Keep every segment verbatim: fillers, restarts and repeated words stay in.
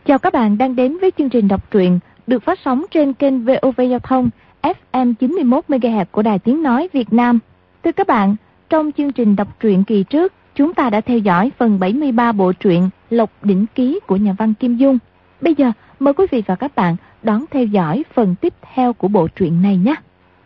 Chào các bạn đang đến với chương trình đọc truyện được phát sóng trên kênh vê o vê Giao thông ép em chín mươi mốt mê ga héc của Đài Tiếng Nói Việt Nam. Thưa các bạn, trong chương trình đọc truyện kỳ trước, chúng ta đã theo dõi phần bảy mươi ba bộ truyện Lộc Đỉnh Ký của nhà văn Kim Dung. Bây giờ, mời quý vị và các bạn đón theo dõi phần tiếp theo của bộ truyện này nhé.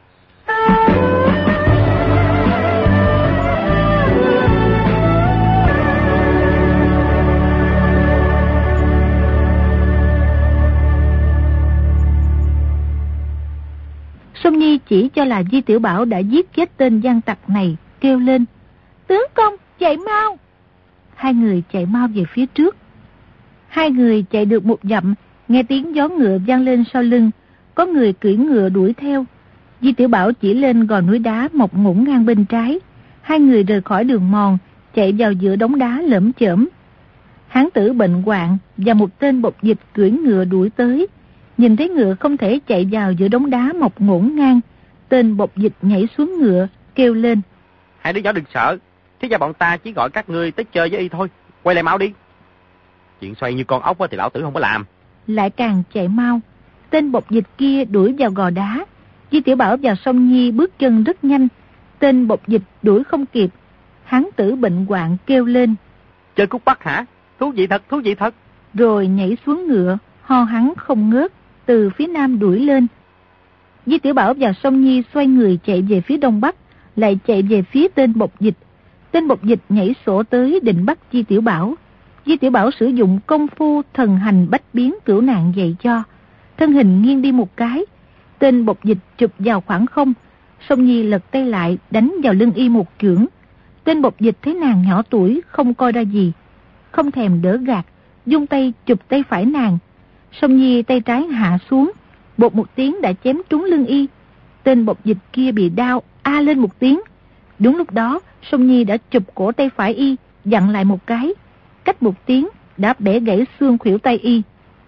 Song Nhi chỉ cho là Di Tiểu Bảo đã giết chết tên gian tặc này, kêu lên: "Tướng công, chạy mau!" Hai người chạy mau về phía trước. Hai người chạy được một dặm, nghe tiếng gió ngựa vang lên sau lưng, có người cưỡi ngựa đuổi theo. Di Tiểu Bảo chỉ lên gò núi đá mọc ngổn ngang bên trái. Hai người rời khỏi đường mòn, chạy vào giữa đống đá lởm chởm. Hán tử bệnh hoạn và một tên bộc dịch cưỡi ngựa đuổi tới. Nhìn thấy ngựa không thể chạy vào giữa đống đá mọc ngổn ngang, tên bộc dịch nhảy xuống ngựa, kêu lên: "Hai đứa nhỏ đừng sợ, thế ra bọn ta chỉ gọi các ngươi tới chơi với y thôi, quay lại mau đi. Chuyện xoay như con ốc thì lão tử không có làm." Lại càng chạy mau, tên bộc dịch kia đuổi vào gò đá. Di Tiểu Bảo và Song Nhi bước chân rất nhanh, tên bộc dịch đuổi không kịp. Hán tử bệnh hoạn kêu lên: "Chơi cút bắt hả? Thú vị thật, thú vị thật." Rồi nhảy xuống ngựa, ho hắn không ngớt, từ phía nam đuổi lên. Di Tiểu Bảo và Song Nhi xoay người chạy về phía đông bắc, lại chạy về phía tên bộc dịch. Tên bộc dịch nhảy sổ tới định bắt Di Tiểu Bảo. Di Tiểu Bảo sử dụng công phu thần hành bách biến cửu nạn dạy cho, thân hình nghiêng đi một cái, tên bộc dịch chụp vào khoảng không. Song Nhi lật tay lại đánh vào lưng y một chưởng. Tên bộc dịch thấy nàng nhỏ tuổi không coi ra gì, không thèm đỡ gạt, dung tay chụp tay phải nàng. Song Nhi tay trái hạ xuống, bột một tiếng đã chém trúng lưng y. Tên bộc dịch kia bị đau a lên một tiếng. Đúng lúc đó Song Nhi đã chụp cổ tay phải y, dặn lại một cái, cách một tiếng đã bẻ gãy xương khuỷu tay y.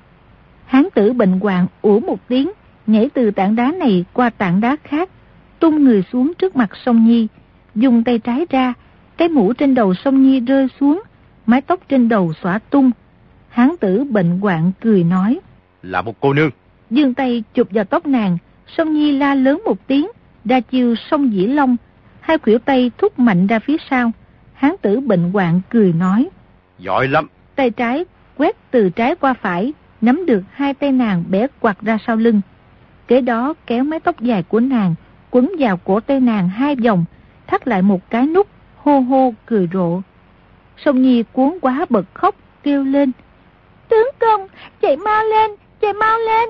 Hán tử bệnh hoạn ủa một tiếng, nhảy từ tảng đá này qua tảng đá khác, tung người xuống trước mặt Song Nhi, dùng tay trái ra, cái mũ trên đầu Song Nhi rơi xuống, mái tóc trên đầu xõa tung. Hán tử bệnh hoạn cười nói: "Là một cô nương." Giương tay chụp vào tóc nàng. Song Nhi la lớn một tiếng, ra chiêu Song Dĩ Long, hai khuỷu tay thúc mạnh ra phía sau. Hán tử bệnh hoạn cười nói: "Giỏi lắm." Tay trái quét từ trái qua phải, nắm được hai tay nàng bẻ quạt ra sau lưng. Kế đó kéo mái tóc dài của nàng quấn vào cổ tay nàng hai vòng, thắt lại một cái nút, hô hô cười rộ. Song Nhi cuốn quá bật khóc, kêu lên: "Tướng công, chạy mau lên, chạy mau lên!"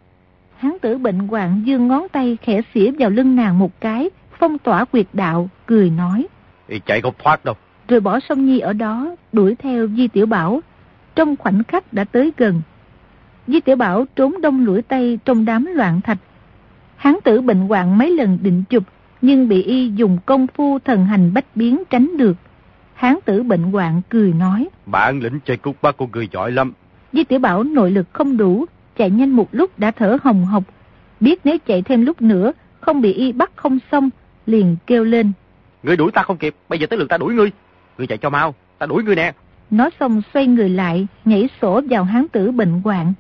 Hán tử bệnh hoạn giương ngón tay khẽ xỉa vào lưng nàng một cái, phong tỏa quyệt đạo, cười nói: "Y chạy không thoát đâu." Rồi bỏ Song Nhi ở đó, đuổi theo Di Tiểu Bảo. Trong khoảnh khắc đã tới gần. Di Tiểu Bảo trốn đông lũi tay trong đám loạn thạch. Hán tử bệnh hoạn mấy lần định chụp, nhưng bị y dùng công phu thần hành bách biến tránh được. Hán tử bệnh hoạn cười nói: "Bản lĩnh chơi cút bắt của người giỏi lắm." Di Tiểu Bảo nội lực không đủ, chạy nhanh một lúc đã thở hồng hộc, biết nếu chạy thêm lúc nữa không bị y bắt không xong, liền kêu lên: "Ngươi đuổi ta không kịp, bây giờ tới lượt ta đuổi ngươi. Ngươi chạy cho mau, ta đuổi ngươi nè." Nói xong xoay người lại, nhảy sổ vào hán tử bệnh hoạn.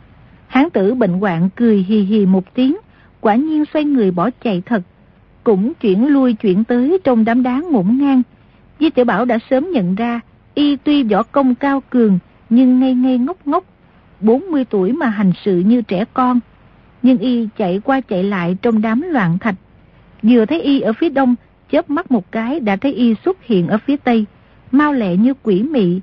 Hán tử bệnh hoạn cười hì hì một tiếng, quả nhiên xoay người bỏ chạy thật, cũng chuyển lui chuyển tới trong đám đá ngổn ngang. Di Tiểu Bảo đã sớm nhận ra, y tuy võ công cao cường, nhưng ngây ngây ngốc ngốc, bốn mươi tuổi mà hành sự như trẻ con. Nhưng y chạy qua chạy lại trong đám loạn thạch. Vừa thấy y ở phía đông, chớp mắt một cái đã thấy y xuất hiện ở phía tây, mau lẹ như quỷ mị.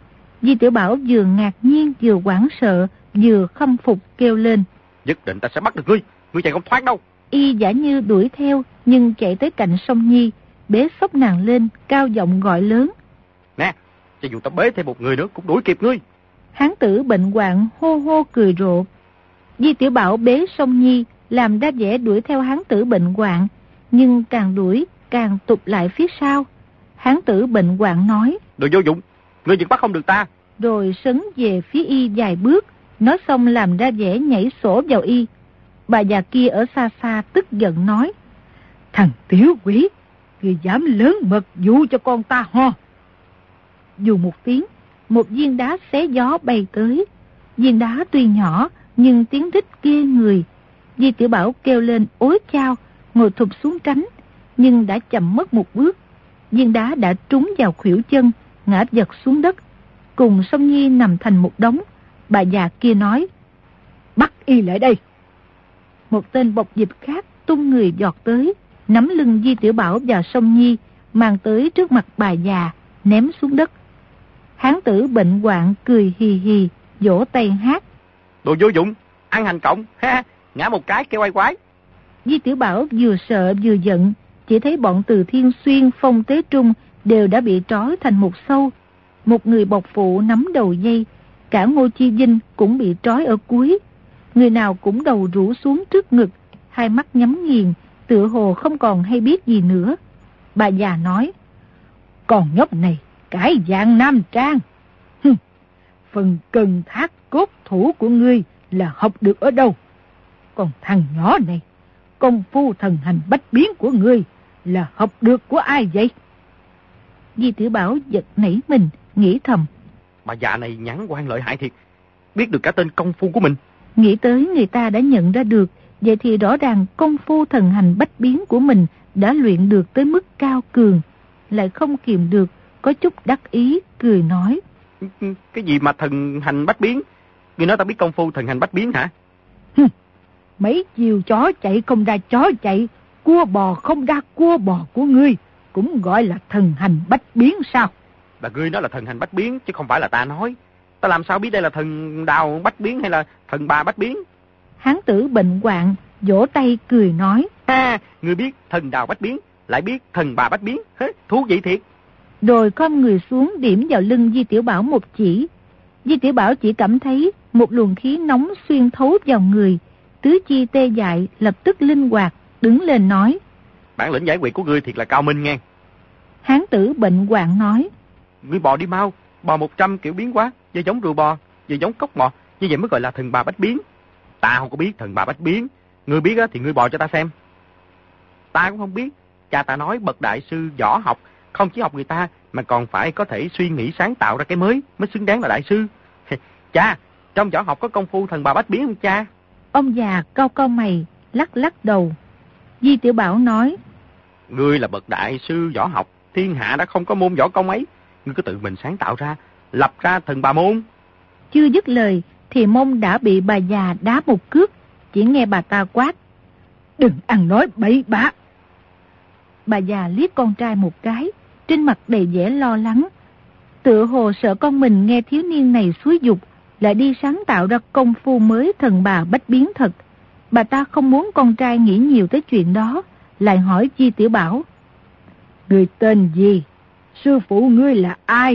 Di Tiểu Bảo vừa ngạc nhiên vừa hoảng sợ, vừa khâm phục kêu lên: "Nhất định ta sẽ bắt được ngươi, ngươi chạy không thoát đâu." Y giả như đuổi theo, nhưng chạy tới cạnh Song Nhi, bế xốc nàng lên, cao giọng gọi lớn: "Nè, cho dù ta bế thêm một người nữa cũng đuổi kịp ngươi." Hán tử bệnh hoạn hô hô cười rộ. Di Tiểu Bảo bế Song Nhi, làm ra vẻ đuổi theo hán tử bệnh hoạn, nhưng càng đuổi càng tụt lại phía sau. Hán tử bệnh hoạn nói: "Đồ vô dụng, ngươi vẫn bắt không được ta." Rồi sấn về phía y vài bước, nói xong làm ra vẻ nhảy sổ vào y. Bà già kia ở xa xa tức giận nói: "Thằng tiểu quỷ, ngươi dám lớn mật dụ cho con ta ho." Dù một tiếng, một viên đá xé gió bay tới. Viên đá tuy nhỏ nhưng tiếng rít ghê người. Di Tiểu Bảo kêu lên ối chao, ngồi thụp xuống tránh, nhưng đã chậm mất một bước. Viên đá đã trúng vào khuỷu chân, ngã giật xuống đất. Cùng Song Nhi nằm thành một đống. Bà già kia nói: "Bắt y lại đây." Một tên bộc dịch khác tung người giọt tới, nắm lưng Di Tiểu Bảo và Song Nhi, mang tới trước mặt bà già, ném xuống đất. Hán tử bệnh hoạn cười hì hì, vỗ tay hát: "Đồ vô dụng, ăn hành cộng, ha, ngã một cái kêu oai quái." Di Tiểu Bảo vừa sợ vừa giận, chỉ thấy bọn Từ Thiên Xuyên, Phong Tế Trung đều đã bị trói thành một sâu. Một người bộc phụ nắm đầu dây, cả Ngô Chi Vinh cũng bị trói ở cuối. Người nào cũng đầu rũ xuống trước ngực, hai mắt nhắm nghiền, tựa hồ không còn hay biết gì nữa. Bà già nói: "Con nhóc này cải dạng nam trang. Hừm, phần cần thác cốt thủ của ngươi là học được ở đâu? Còn thằng nhỏ này, công phu thần hành bách biến của ngươi là học được của ai vậy?" Di Tiểu Bảo giật nảy mình, nghĩ thầm: Bà già này nhãn quan lợi hại thiệt, biết được cả tên công phu của mình. Nghĩ tới người ta đã nhận ra được, vậy thì rõ ràng công phu thần hành bách biến của mình đã luyện được tới mức cao cường. Lại không kìm được, có chút đắc ý, cười nói: "Cái gì mà thần hành bách biến? Ngươi nói ta biết công phu thần hành bách biến hả?" Hừm, mấy chiều chó chạy không ra chó chạy, cua bò không ra cua bò của ngươi cũng gọi là thần hành bách biến sao? Là ngươi nói là thần hành bách biến, chứ không phải là ta nói. Ta làm sao biết đây là thần đào bách biến hay là thần bà bách biến? Hán tử bệnh hoạn vỗ tay cười nói: "Ha, ngươi biết thần đào bách biến, lại biết thần bà bách biến, Hế, thú vị thiệt." Rồi khom người xuống điểm vào lưng Di Tiểu Bảo một chỉ. Di Tiểu Bảo chỉ cảm thấy một luồng khí nóng xuyên thấu vào người, tứ chi tê dại lập tức linh hoạt, đứng lên nói: "Bản lĩnh giải quyết của ngươi thiệt là cao minh nghe." Hán tử bệnh hoạn nói: "Ngươi bò đi mau, bò một trăm kiểu biến quá, vừa giống rùa bò, vừa giống cốc bò, như vậy mới gọi là thần bà bách biến." "Ta không có biết thần bà bách biến, ngươi biết á thì ngươi bò cho ta xem." "Ta cũng không biết, cha ta nói bậc đại sư võ học không chỉ học người ta mà còn phải có thể suy nghĩ sáng tạo ra cái mới mới xứng đáng là đại sư." "Cha, trong võ học có công phu thần bà bách biến không cha?" Ông già cau cau mày, lắc lắc đầu. Di Tiểu Bảo nói: "Ngươi là bậc đại sư võ học, thiên hạ đã không có môn võ công ấy, ngươi cứ tự mình sáng tạo ra, lập ra thần bà môn." Chưa dứt lời thì mông đã bị bà già đá một cước, chỉ nghe bà ta quát: "Đừng ăn nói bậy bạ." Bà già liếc con trai một cái, trên mặt đầy vẻ lo lắng, tựa hồ sợ con mình nghe thiếu niên này xúi giục, lại đi sáng tạo ra công phu mới thần bà bách biến thật. Bà ta không muốn con trai nghĩ nhiều tới chuyện đó, lại hỏi Di Tiểu Bảo: "Người tên gì? Sư phụ ngươi là ai?"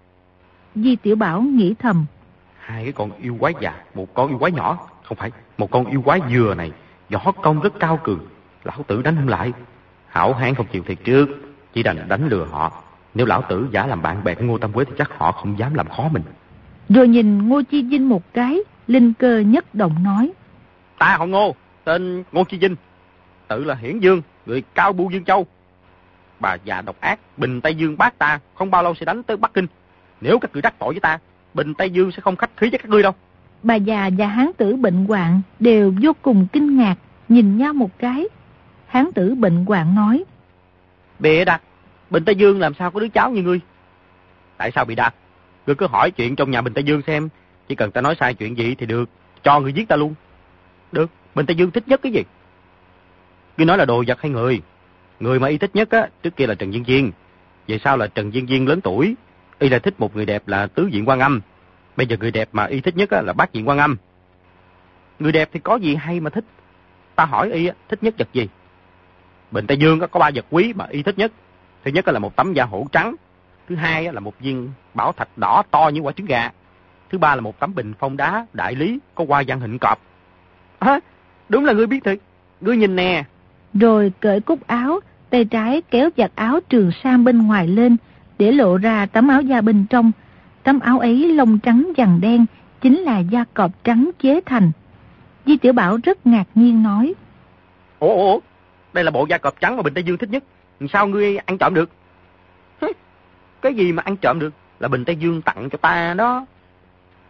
Di Tiểu Bảo nghĩ thầm: Hai cái con yêu quái già, một con yêu quái nhỏ, không phải, một con yêu quái vừa này, võ công rất cao cường, lão tử đánh không lại. Hảo hán không chịu thiệt trước, chỉ đành đánh lừa họ. Nếu lão tử giả làm bạn bè của Ngô Tam Quế thì chắc họ không dám làm khó mình. Rồi nhìn Ngô Chi Vinh một cái, linh cơ nhất động nói: "Ta họ Ngô, tên Ngô Chi Vinh, tự là Hiển Dương, người cao bu Dương Châu. Bà già độc ác, Bình Tây Dương bác ta không bao lâu sẽ đánh tới Bắc Kinh. Nếu các ngươi đắc tội với ta, Bình Tây Dương sẽ không khách khí với các ngươi đâu." Bà già và hán tử bệnh hoạn đều vô cùng kinh ngạc, nhìn nhau một cái. Hán tử bệnh hoạn nói: "Bịa đặt, Bình Tây Dương làm sao có đứa cháu như ngươi?" "Tại sao bị đặt? Ngươi cứ hỏi chuyện trong nhà Bình Tây Dương xem, chỉ cần ta nói sai chuyện gì thì được, cho ngươi giết ta luôn." "Được, Bình Tây Dương thích nhất cái gì?" "Ngươi nói là đồ vật hay người?" "Người mà y thích nhất á, trước kia là Trần Viên Viên, về sau là Trần Viên Viên lớn tuổi, y là thích một người đẹp là Tứ Diện Quan Âm. Bây giờ người đẹp mà y thích nhất á, là Bát Diện Quan Âm." "Người đẹp thì có gì hay mà thích? Ta hỏi y á, thích nhất vật gì?" "Bình Tây Dương có ba vật quý mà y thích nhất. Thứ nhất là một tấm da hổ trắng, thứ hai là một viên bảo thạch đỏ to như quả trứng gà, thứ ba là một tấm bình phong đá đại lý có hoa văn hình cọp." "À, đúng là ngươi biết thiệt, ngươi nhìn nè." Rồi cởi cúc áo, tay trái kéo giặt áo trường sam bên ngoài lên, để lộ ra tấm áo da bên trong. Tấm áo ấy lông trắng vàng đen, chính là da cọp trắng chế thành. Di Tiểu Bảo rất ngạc nhiên nói: Ủa, ủa, đây là bộ da cọp trắng mà Bình Tây Dương thích nhất, sao ngươi ăn trộm được?" "Cái gì mà ăn trộm được, là Bình Tây Dương tặng cho ta đó."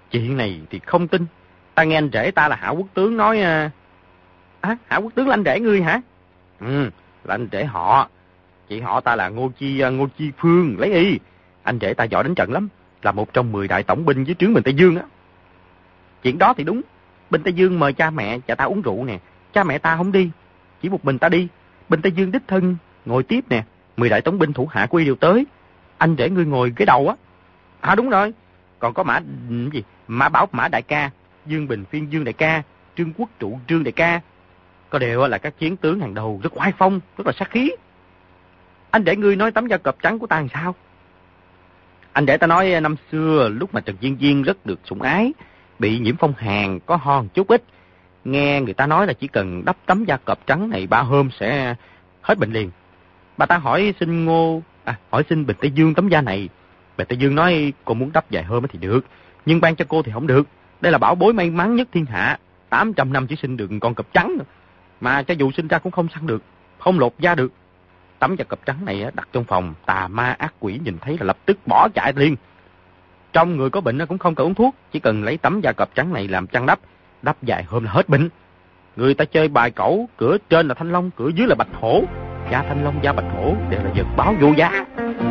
Chuyện này thì không tin. Ta nghe anh rể ta là Hảo Quốc tướng nói... À, Hảo Quốc tướng là anh rể ngươi hả? Ừ, là anh rể họ. Chị họ ta là Ngô Chi Ngô Chi Phương, lấy y. Anh rể ta giỏi đánh trận lắm, là một trong mười đại tổng binh dưới trướng Bình Tây Dương á. Chuyện đó thì đúng. Bình Tây Dương mời cha mẹ, cha ta uống rượu nè. Cha mẹ ta không đi, chỉ một mình ta đi. Bình Tây Dương đích thân ngồi tiếp nè. Mười đại tổng binh thủ hạ của y đều tới. Anh rể ngươi ngồi cái đầu á. À đúng rồi. Còn có Mã gì? Mã Bảo Mã đại ca, Dương Bình Phiên Dương đại ca, Trương Quốc Trụ Trương đại ca. Có đều là các chiến tướng hàng đầu, rất oai phong, rất là sát khí. Anh rể ngươi nói tấm da cọp trắng của ta làm sao? Anh rể ta nói năm xưa lúc mà Trần Diên Diên rất được sủng ái, bị nhiễm phong hàn, có ho một chút ít. Nghe người ta nói là chỉ cần đắp tấm da cọp trắng này ba hôm sẽ hết bệnh liền. Bà ta hỏi xin Ngô, à, hỏi xin Bình Tây Dương tấm da này. Bình Tây Dương nói cô muốn đắp vài hôm thì được, nhưng ban cho cô thì không được. Đây là bảo bối may mắn nhất thiên hạ, tám trăm năm chỉ sinh được con cọp trắng. Mà cho dù sinh ra cũng không săn được, không lột da được. Tấm da cọp trắng này đặt trong phòng, tà ma ác quỷ nhìn thấy là lập tức bỏ chạy liền. Trong người có bệnh cũng không cần uống thuốc, chỉ cần lấy tấm da cọp trắng này làm chăn đắp, đắp vài hôm là hết bệnh. Người ta chơi bài cẩu, cửa trên là thanh long, cửa dưới là bạch hổ. Da thanh long, da bạch hổ đều là vật báo vô giá.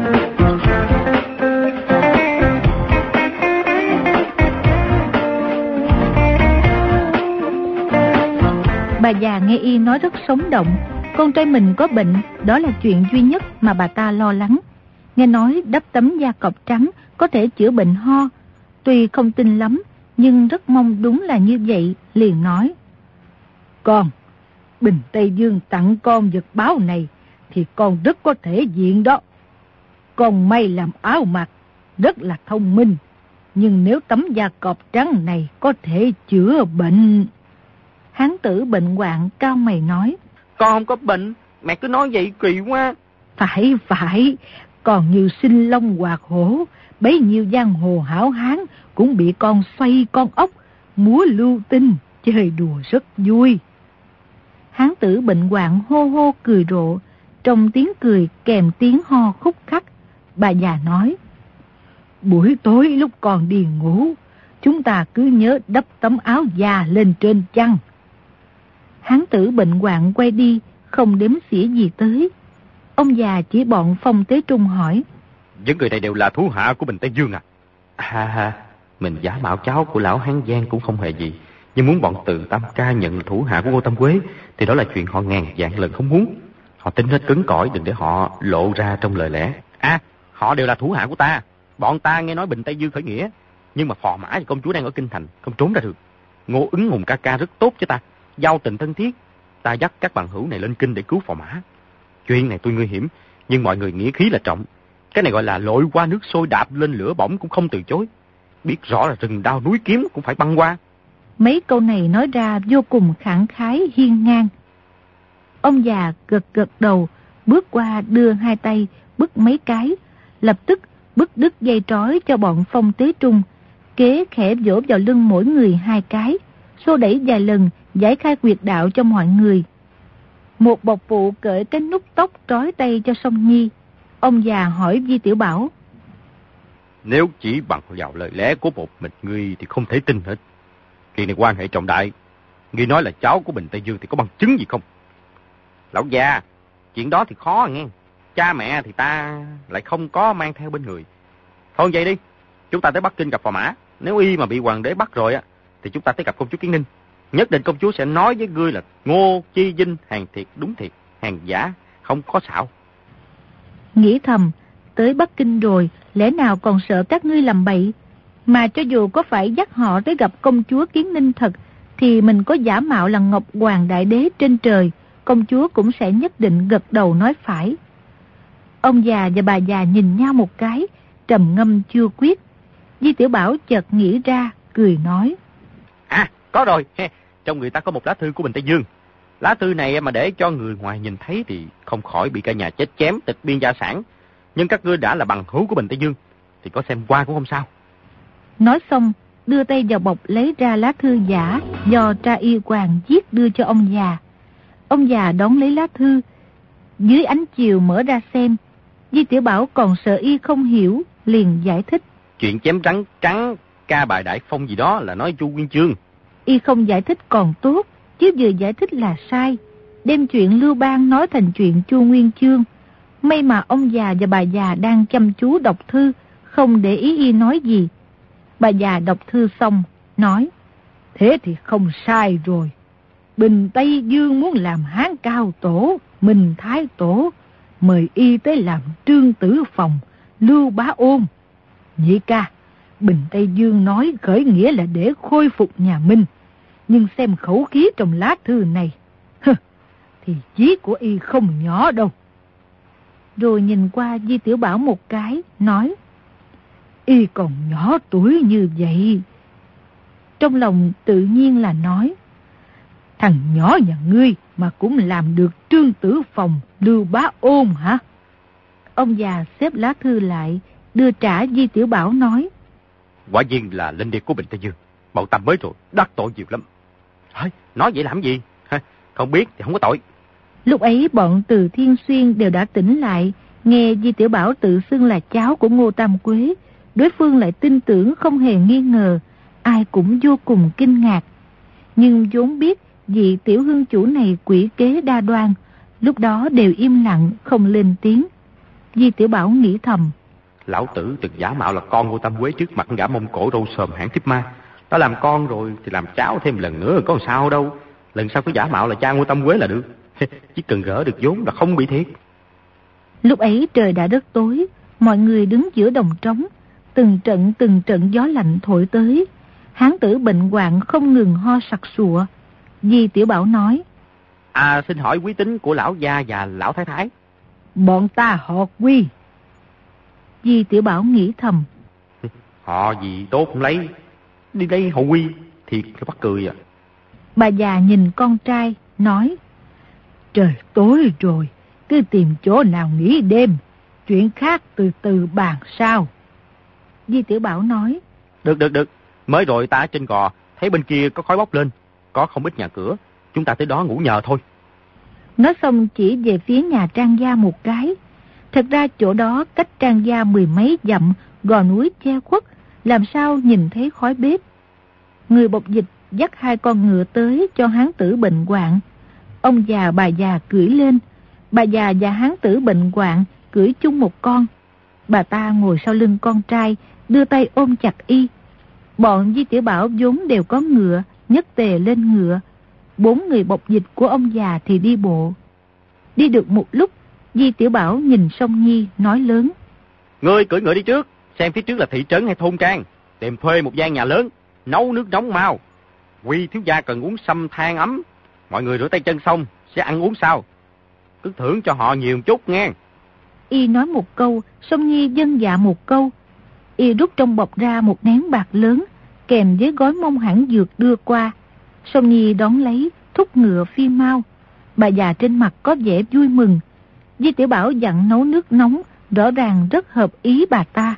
Bà già nghe y nói rất sống động. Con trai mình có bệnh, đó là chuyện duy nhất mà bà ta lo lắng. Nghe nói đắp tấm da cọp trắng có thể chữa bệnh ho. Tuy không tin lắm, nhưng rất mong đúng là như vậy, liền nói. Con, Bình Tây Dương tặng con vật báo này thì con rất có thể diện đó. Con may làm áo mặc, rất là thông minh. Nhưng nếu tấm da cọp trắng này có thể chữa bệnh... Hán tử bệnh hoạn cao mày nói. Con không có bệnh, mẹ cứ nói vậy kỳ quá. Phải, phải, còn như sinh long hoạt hổ, bấy nhiêu giang hồ hảo hán cũng bị con xoay con ốc, múa lưu tinh, chơi đùa rất vui. Hán tử bệnh hoạn hô hô cười rộ, trong tiếng cười kèm tiếng ho khúc khắc. Bà già nói. Buổi tối lúc còn đi ngủ, chúng ta cứ nhớ đắp tấm áo da lên trên chăn. Hán tử bệnh hoạn quay đi, không đếm xỉa gì tới. Ông già chỉ bọn Phong Tế Trung hỏi. Những người này đều là thú hạ của Bình Tây Dương à? Ha ha, mình giả mạo cháu của lão Hán Giang cũng không hề gì. Nhưng muốn bọn Từ Tam Ca nhận là thủ hạ của Ngô Tam Quế thì đó là chuyện họ ngàn vạn lần không muốn. Họ tính hết cứng cỏi, đừng để họ lộ ra trong lời lẽ. À, họ đều là thủ hạ của ta. Bọn ta nghe nói Bình Tây Dương khởi nghĩa, nhưng mà phò mã và công chúa đang ở kinh thành, không trốn ra được. Ngô Ứng Hùng ca ca rất tốt cho ta, giao tình thân thiết. Ta dắt các bằng hữu này lên kinh để cứu phò mã. Chuyện này tuy nguy hiểm, nhưng mọi người nghĩa khí là trọng. Cái này gọi là lội qua nước sôi đạp lên lửa bỏng cũng không từ chối. Biết rõ là rừng đao núi kiếm cũng phải băng qua. Mấy câu này nói ra vô cùng khẳng khái hiên ngang. Ông già gật gật đầu, bước qua đưa hai tay bứt mấy cái, lập tức bứt đứt dây trói cho bọn Phong Tế Trung, kế khẽ vỗ vào lưng mỗi người hai cái, xô đẩy vài lần giải khai quyệt đạo cho mọi người. Một bộc phụ cởi cái nút tóc trói tay cho Song Nhi. Ông già hỏi Vi Tiểu Bảo. Nếu chỉ bằng vào lời lẽ của một mình ngươi thì không thể tin hết. Chuyện này quan hệ trọng đại. Ngươi nói là cháu của Bình Tây Dương thì có bằng chứng gì không? Lão già, chuyện đó thì khó nghe. Cha mẹ thì ta lại không có mang theo bên người. Thôi vậy đi, chúng ta tới Bắc Kinh gặp phò mã. Nếu y mà bị hoàng đế bắt rồi á, thì chúng ta tới gặp công chúa Kiến Ninh. Nhất định công chúa sẽ nói với ngươi là Ngô Chi Vinh hàng thiệt đúng thiệt, hàng giả không có xạo. Nghĩ thầm, tới Bắc Kinh rồi, lẽ nào còn sợ các ngươi làm bậy? Mà cho dù có phải dắt họ tới gặp công chúa Kiến Ninh thật, thì mình có giả mạo là Ngọc Hoàng Đại Đế trên trời, công chúa cũng sẽ nhất định gật đầu nói phải. Ông già và bà già nhìn nhau một cái, trầm ngâm chưa quyết. Di Tiểu Bảo chợt nghĩ ra, cười nói. À, có rồi, trong người ta có một lá thư của Bình Tây Dương. Lá thư này mà để cho người ngoài nhìn thấy thì không khỏi bị cả nhà chết chém, tịch biên gia sản. Nhưng các ngươi đã là bằng hữu của Bình Tây Dương, thì có xem qua cũng không sao. Nói xong, đưa tay vào bọc lấy ra lá thư giả do tra y quan viết đưa cho ông già. Ông già đón lấy lá thư, dưới ánh chiều mở ra xem. Di Tiểu Bảo còn sợ y không hiểu, liền giải thích. Chuyện chém trắng trắng ca bài đại phong gì đó là nói Chu Nguyên Chương. Y không giải thích còn tốt, chứ vừa giải thích là sai. Đem chuyện Lưu Bang nói thành chuyện Chu Nguyên Chương. May mà ông già và bà già đang chăm chú đọc thư, không để ý Y nói gì. Bà già đọc thư xong, nói: Thế thì không sai rồi. Bình Tây Dương muốn làm Hán Cao Tổ, Minh Thái Tổ, mời Y tới làm Trương Tử Phòng, Lưu Bá Ôn. Nhị ca, Bình Tây Dương nói khởi nghĩa là để khôi phục nhà Minh, nhưng xem khẩu khí trong lá thư này, hừ, thì chí của Y không nhỏ đâu. Rồi nhìn qua Di Tiểu Bảo một cái, nói: Y còn nhỏ tuổi như vậy. Trong lòng tự nhiên là nói: Thằng nhỏ nhà ngươi mà cũng làm được Trương Tử Phòng, Lưu Bá Ôn hả? Ông già xếp lá thư lại, đưa trả Di Tiểu Bảo, nói: Quả nhiên là linh điệp của Bình Tây Dương. Bọn ta mới rồi, đắc tội nhiều lắm. Hả? Nói vậy làm gì? Hả? Không biết thì không có tội. Lúc ấy bọn Từ Thiên Xuyên đều đã tỉnh lại, nghe Di Tiểu Bảo tự xưng là cháu của Ngô Tam Quế. Đối phương lại tin tưởng không hề nghi ngờ, ai cũng vô cùng kinh ngạc. Nhưng vốn biết vị tiểu hương chủ này quỷ kế đa đoan, lúc đó đều im lặng không lên tiếng. Di Tiểu Bảo nghĩ thầm: Lão tử từng giả mạo là con Ngô Tam Quế trước mặt gã Mông Cổ râu sờm hãng Thiếp Ma. Đã làm con rồi thì làm cháu thêm lần nữa có sao đâu. Lần sau cứ giả mạo là cha Ngô Tam Quế là được. Chỉ cần gỡ được vốn là không bị thiệt. Lúc ấy trời đã đất tối, mọi người đứng giữa đồng trống, từng trận từng trận gió lạnh thổi tới. Hán tử bệnh hoạn không ngừng ho sặc sụa. Di Tiểu Bảo nói: À, xin hỏi quý tính của lão gia và lão thái thái. Bọn ta họ Quy. Di Tiểu Bảo nghĩ thầm: Họ gì tốt không lấy, đi đây họ Quy thiệt bắt cười à. Bà già nhìn con trai, nói: Trời tối rồi, cứ tìm chỗ nào nghỉ đêm, chuyện khác từ từ bàn sau. Di Tiểu Bảo nói: Được được được, mới rồi ta trên gò, thấy bên kia có khói bốc lên, có không ít nhà cửa, chúng ta tới đó ngủ nhờ thôi. Nói xong chỉ về phía nhà Trang gia một cái. Thật ra chỗ đó cách Trang gia mười mấy dặm, gò núi che khuất, làm sao nhìn thấy khói bếp. Người bộc dịch dắt hai con ngựa tới cho hán tử bệnh hoạn. Ông già bà già cưỡi lên, bà già và hán tử bệnh hoạn cưỡi chung một con. Bà ta ngồi sau lưng con trai, đưa tay ôm chặt Y. Bọn Di Tiểu Bảo vốn đều có ngựa, nhất tề lên ngựa. Bốn người bộc dịch của ông già thì đi bộ. Đi được một lúc, Di Tiểu Bảo nhìn Song Nhi nói lớn: Ngươi cưỡi ngựa đi trước, xem phía trước là thị trấn hay thôn trang, tìm thuê một gian nhà lớn, nấu nước nóng mau. Quy thiếu gia cần uống sâm than ấm, mọi người rửa tay chân xong sẽ ăn uống sau, cứ thưởng cho họ nhiều chút nghe. Y nói một câu, Song Nhi vâng dạ một câu. Y rút trong bọc ra một nén bạc lớn, kèm với gói mông hãng dược đưa qua. Song Nhi đón lấy, thúc ngựa phi mau. Bà già trên mặt có vẻ vui mừng. Di Tiểu Bảo dặn nấu nước nóng, rõ ràng rất hợp ý bà ta.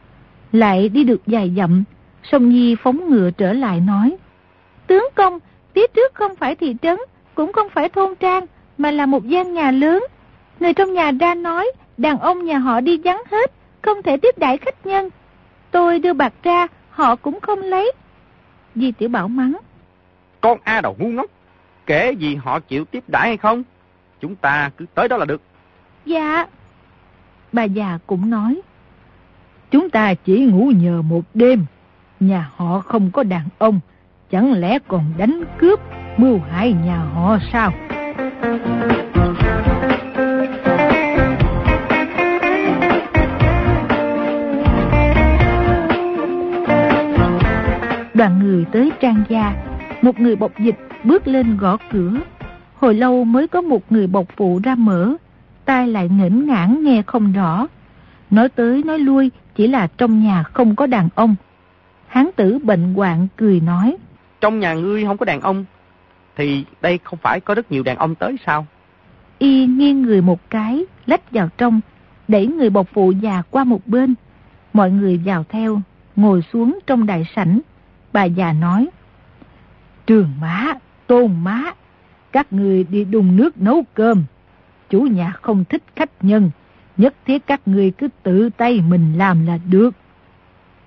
Lại đi được vài dặm, Song Nhi phóng ngựa trở lại nói: Tướng công, phía trước không phải thị trấn, cũng không phải thôn trang, mà là một gian nhà lớn. Người trong nhà ra nói, đàn ông nhà họ đi vắng hết, không thể tiếp đãi khách nhân. Tôi đưa bạc ra, họ cũng không lấy. Di Tiểu Bảo mắng: Con A đầu ngu ngốc, kể gì họ chịu tiếp đãi hay không, chúng ta cứ tới đó là được. Dạ. Bà già cũng nói: Chúng ta chỉ ngủ nhờ một đêm, nhà họ không có đàn ông, chẳng lẽ còn đánh cướp, mưu hại nhà họ sao? Đoàn người tới Trang gia, một người bộc dịch bước lên gõ cửa. Hồi lâu mới có một người bộc phụ ra mở, tai lại nghển ngãn nghe không rõ. Nói tới nói lui chỉ là trong nhà không có đàn ông. Hán tử bệnh hoạn cười nói: Trong nhà ngươi không có đàn ông, thì đây không phải có rất nhiều đàn ông tới sao? Y nghiêng người một cái, lách vào trong, đẩy người bộc phụ già qua một bên. Mọi người vào theo, ngồi xuống trong đại sảnh. Bà già nói: Trường má, Tôn má, các người đi đun nước nấu cơm. Chủ nhà không thích khách nhân, nhất thiết các người cứ tự tay mình làm là được.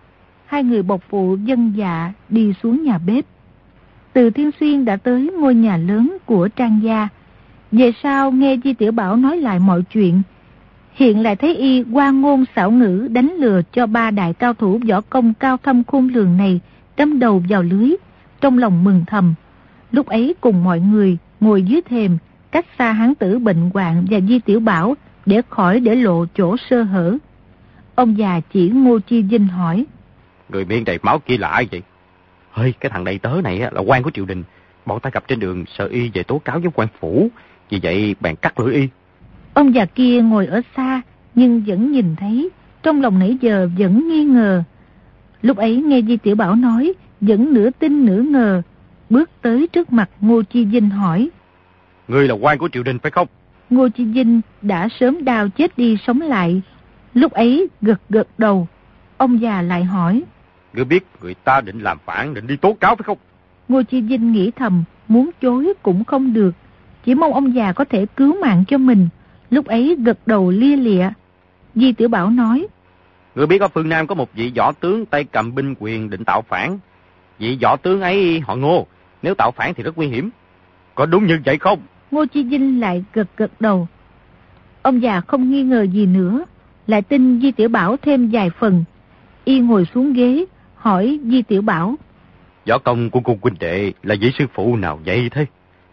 hai người bộc phụ vâng dạ đi xuống nhà bếp. Từ Thiên Xuyên đã tới ngôi nhà lớn của Trang gia. Về sau nghe Di Tiểu Bảo nói lại mọi chuyện, hiện lại thấy y qua ngôn xảo ngữ đánh lừa cho ba đại cao thủ võ công cao thâm khôn lường này đâm đầu vào lưới, trong lòng mừng thầm. Lúc ấy cùng mọi người ngồi dưới thềm, cách xa hán tử bệnh hoạn và Di Tiểu Bảo để khỏi để lộ chỗ sơ hở. Ông già chỉ Ngô Chi Vinh hỏi: Người miệng đầy máu kia là ai vậy? Hơi, cái thằng đầy tớ này là quan của triều đình. Bọn ta gặp trên đường sợ y về tố cáo với quan phủ, vì vậy bèn cắt lưỡi y. Ông già kia ngồi ở xa nhưng vẫn nhìn thấy, trong lòng nãy giờ vẫn nghi ngờ. Lúc ấy nghe Di Tiểu Bảo nói, vẫn nửa tin nửa ngờ, bước tới trước mặt Ngô Chi Vinh hỏi: Ngươi là quan của triều đình phải không? Ngô Chi Vinh đã sớm đau chết đi sống lại, lúc ấy gật gật đầu. Ông già lại hỏi: Ngươi biết người ta định làm phản, định đi tố cáo phải không? Ngô Chi Vinh nghĩ thầm, muốn chối cũng không được, chỉ mong ông già có thể cứu mạng cho mình. Lúc ấy gật đầu lia lịa. Di Tiểu Bảo nói: Ngươi biết ở phương Nam có một vị võ tướng tay cầm binh quyền định tạo phản. Vị võ tướng ấy họ Ngô, nếu tạo phản thì rất nguy hiểm. Có đúng như vậy không? Ngô Chi Vinh lại gật gật đầu. Ông già không nghi ngờ gì nữa, lại tin Di Tiểu Bảo thêm vài phần. Y ngồi xuống ghế, hỏi Di Tiểu Bảo: Võ công của cung huynh đệ là vị sư phụ nào vậy thế?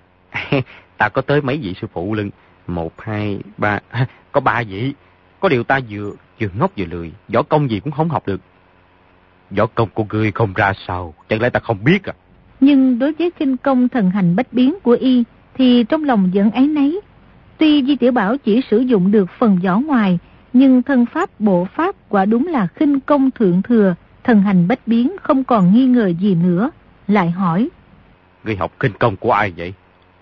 Ta có tới mấy vị sư phụ lưng. Một, hai, ba, có ba vị. Có điều ta vừa vừa ngốc vừa lười, võ công gì cũng không học được. Võ công của ngươi không ra sao, chẳng lẽ ta không biết à? Nhưng đối với khinh công thần hành bách biến của y thì trong lòng vẫn áy náy. Tuy Di Tiểu Bảo chỉ sử dụng được phần võ ngoài, nhưng thân pháp bộ pháp quả đúng là khinh công thượng thừa, thần hành bách biến, không còn nghi ngờ gì nữa. Lại hỏi: Ngươi học khinh công của ai vậy?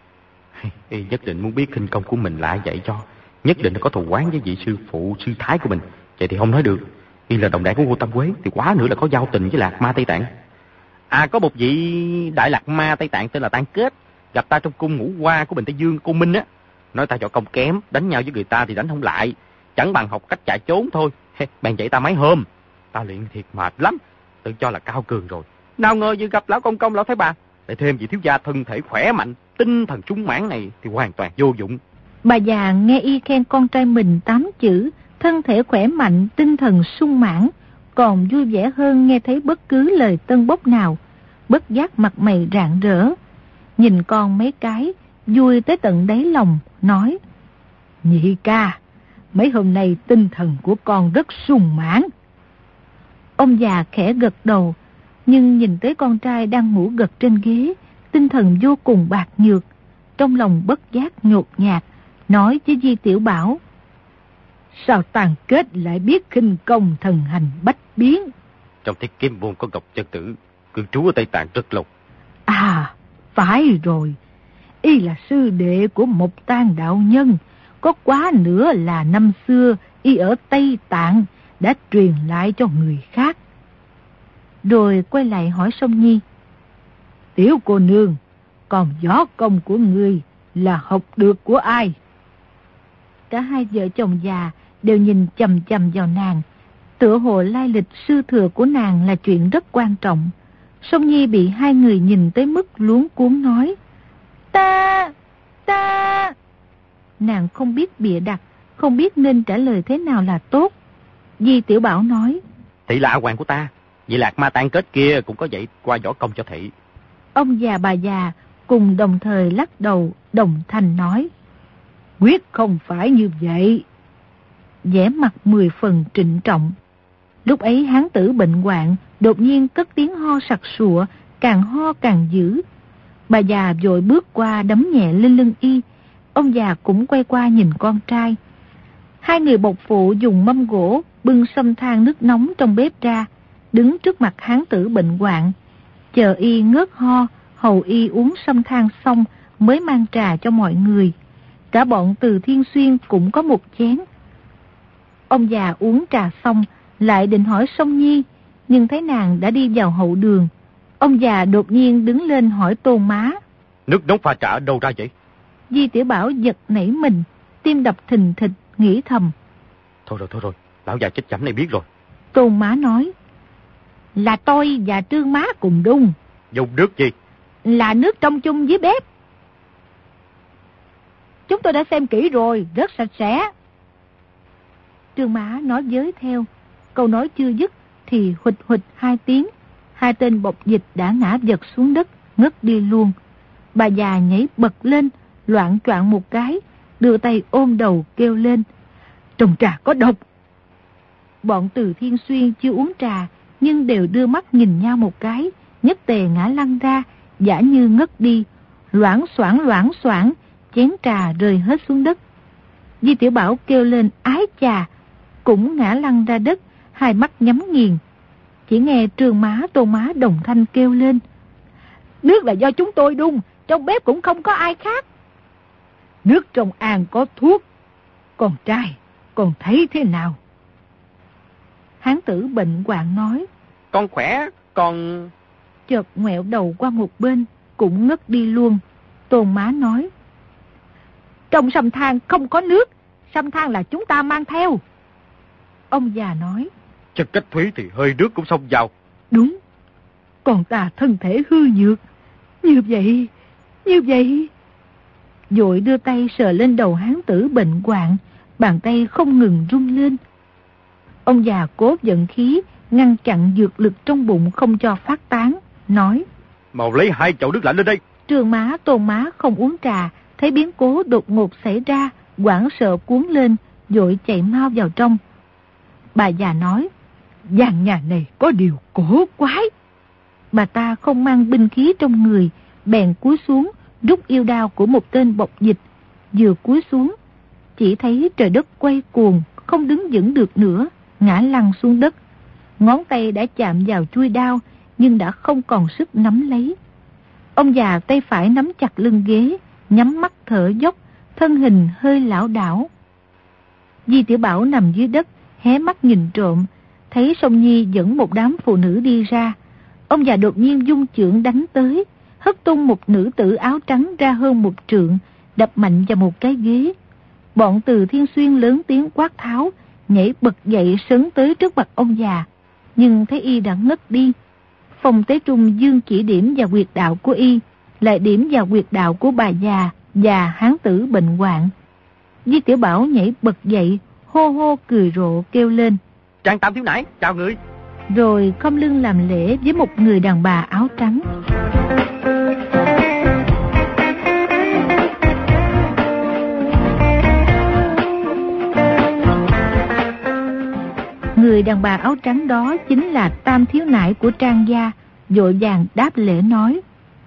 Y nhất định muốn biết khinh công của mình là ai dạy cho. Nhất định là có thù oán với vị sư phụ, sư thái của mình. Vậy thì không nói được. Y là đồng đảng của Ngô Tam Quế, thì quá nữa là có giao tình với Lạc Ma Tây Tạng. À, có một vị đại Lạc Ma Tây Tạng tên là Tan Kết, gặp ta trong cung ngũ hoa của Bình Tây Dương, cô Minh á. Nói ta võ công kém, đánh nhau với người ta thì đánh không lại, chẳng bằng học cách chạy trốn thôi. Bèn dạy ta mấy hôm. Ta luyện thiệt mệt lắm, tự cho là cao cường rồi. Nào ngờ vừa gặp lão công công, lão thái bà, lại thêm vị thiếu gia thân thể khỏe mạnh, tinh thần sung mãn này thì hoàn toàn vô dụng. Bà già nghe y khen con trai mình tám chữ thân thể khỏe mạnh, tinh thần sung mãn, còn vui vẻ hơn nghe thấy bất cứ lời tân bốc nào, bất giác mặt mày rạng rỡ. Nhìn con mấy cái, vui tới tận đáy lòng, nói: Nhị ca, mấy hôm nay tinh thần của con rất sung mãn. Ông già khẽ gật đầu, nhưng nhìn tới con trai đang ngủ gật trên ghế, tinh thần vô cùng bạc nhược, trong lòng bất giác nhột nhạt, nói với Di Tiểu Bảo: Sao Tàn Kết lại biết khinh công thần hành bách biến? Trong Thiết Kiếm Môn có Ngọc Chân Tử, cư trú ở Tây Tạng rất lâu. À, phải rồi. Y là sư đệ của Mộc Tang đạo nhân. Có quá nữa là năm xưa y ở Tây Tạng đã truyền lại cho người khác. Rồi quay lại hỏi Song Nhi: Tiểu cô nương, còn võ công của ngươi là học được của ai? Cả hai vợ chồng già đều nhìn chằm chằm vào nàng, tựa hồ lai lịch sư thừa của nàng là chuyện rất quan trọng. Song Nhi bị hai người nhìn tới mức luống cuống nói: Ta, ta... Nàng không biết bịa đặt, không biết nên trả lời thế nào là tốt. Di Tiểu Bảo nói: Thị là hoàng của ta, vậy Lạc Ma Tan Kết kia cũng có dạy qua võ công cho thị. Ông già bà già cùng đồng thời lắc đầu, đồng thanh nói: Quyết không phải như vậy. Vẻ mặt mười phần trịnh trọng. Lúc ấy hán tử bệnh hoạn đột nhiên cất tiếng ho sặc sụa, càng ho càng dữ. Bà già vội bước qua đấm nhẹ lên lưng y. Ông già cũng quay qua nhìn con trai. Hai người bộc phụ dùng mâm gỗ bưng xâm than nước nóng trong bếp ra, đứng trước mặt hán tử bệnh hoạn, chờ y ngớt ho, hầu y uống xâm than xong mới mang trà cho mọi người. Cả bọn Từ Thiên Xuyên cũng có một chén. Ông già uống trà xong lại định hỏi Song Nhi, nhưng thấy nàng đã đi vào hậu đường. Ông già đột nhiên đứng lên hỏi Tôn Má: Nước nóng pha trà ở đâu ra vậy? Di Tiểu Bảo giật nảy mình, tim đập thình thịch, nghĩ thầm: Thôi rồi, thôi rồi, lão già chết chẩm này biết rồi. Tôn Má nói: Là tôi và Trương má cùng đun. Dùng nước gì? Là nước trong chung với bếp. Chúng tôi đã xem kỹ rồi, rất sạch sẽ. Trương má nói với theo. Câu nói chưa dứt thì huỵch huỵch hai tiếng. Hai tên bộc dịch đã ngã vật xuống đất, ngất đi luôn. Bà già nhảy bật lên, loạn choạng một cái, đưa tay ôm đầu kêu lên. Trong trà có độc. Bọn Từ Thiên Xuyên chưa uống trà, nhưng đều đưa mắt nhìn nhau một cái, nhất tề ngã lăn ra, giả như ngất đi. Loảng xoảng loảng xoảng, chén trà rơi hết xuống đất. Di Tiểu Bảo kêu lên ái chà, cũng ngã lăn ra đất, hai mắt nhắm nghiền. Chỉ nghe Trương má Tô má đồng thanh kêu lên. Nước là do chúng tôi đun, trong bếp cũng không có ai khác. Nước trong an có thuốc. Con trai, con thấy thế nào? Hán tử bệnh hoạn nói. Con khỏe, con... Chợt ngoẹo đầu qua một bên, cũng ngất đi luôn. Tôn má nói. Trong sâm than không có nước, sâm than là chúng ta mang theo. Ông già nói. Chất cách thúy thì hơi nước cũng xông vào. Đúng, còn ta thân thể hư nhược. Như vậy, như vậy... Vội đưa tay sờ lên đầu hán tử bệnh hoạn, bàn tay không ngừng run lên. Ông già cố vận khí, ngăn chặn dược lực trong bụng không cho phát tán, nói. Mau lấy hai chậu nước lạnh lên đây. Trương má Tôn má không uống trà, thấy biến cố đột ngột xảy ra, hoảng sợ cuốn lên, vội chạy mau vào trong. Bà già nói. Gian nhà này có điều cổ quái. Bà ta không mang binh khí trong người, bèn cúi xuống, rút yêu đao của một tên bộc dịch. Vừa cúi xuống, chỉ thấy trời đất quay cuồng, không đứng vững được nữa, ngã lăn xuống đất. Ngón tay đã chạm vào chuôi đao, nhưng đã không còn sức nắm lấy. Ông già tay phải nắm chặt lưng ghế, nhắm mắt thở dốc, thân hình hơi lảo đảo. Di Tiểu Bảo nằm dưới đất, hé mắt nhìn trộm, thấy Song Nhi dẫn một đám phụ nữ đi ra. Ông già đột nhiên dung chưởng đánh tới, hất tung một nữ tử áo trắng ra hơn một trượng, đập mạnh vào một cái ghế. Bọn Từ Thiên Xuyên lớn tiếng quát tháo, nhảy bật dậy sấn tới trước mặt ông già, nhưng thấy y đã ngất đi. Phong Tế Trung dương chỉ điểm vào huyệt đạo của y, lại điểm vào huyệt đạo của bà già và hán tử bệnh hoạn. Di Tiểu Bảo nhảy bật dậy, hô hô cười rộ kêu lên. Trang Tam thiếu nãi, chào người. Rồi khom lưng làm lễ với một người đàn bà áo trắng. Người đàn bà áo trắng đó chính là Tam thiếu nãi của Trang gia, vội vàng đáp lễ nói.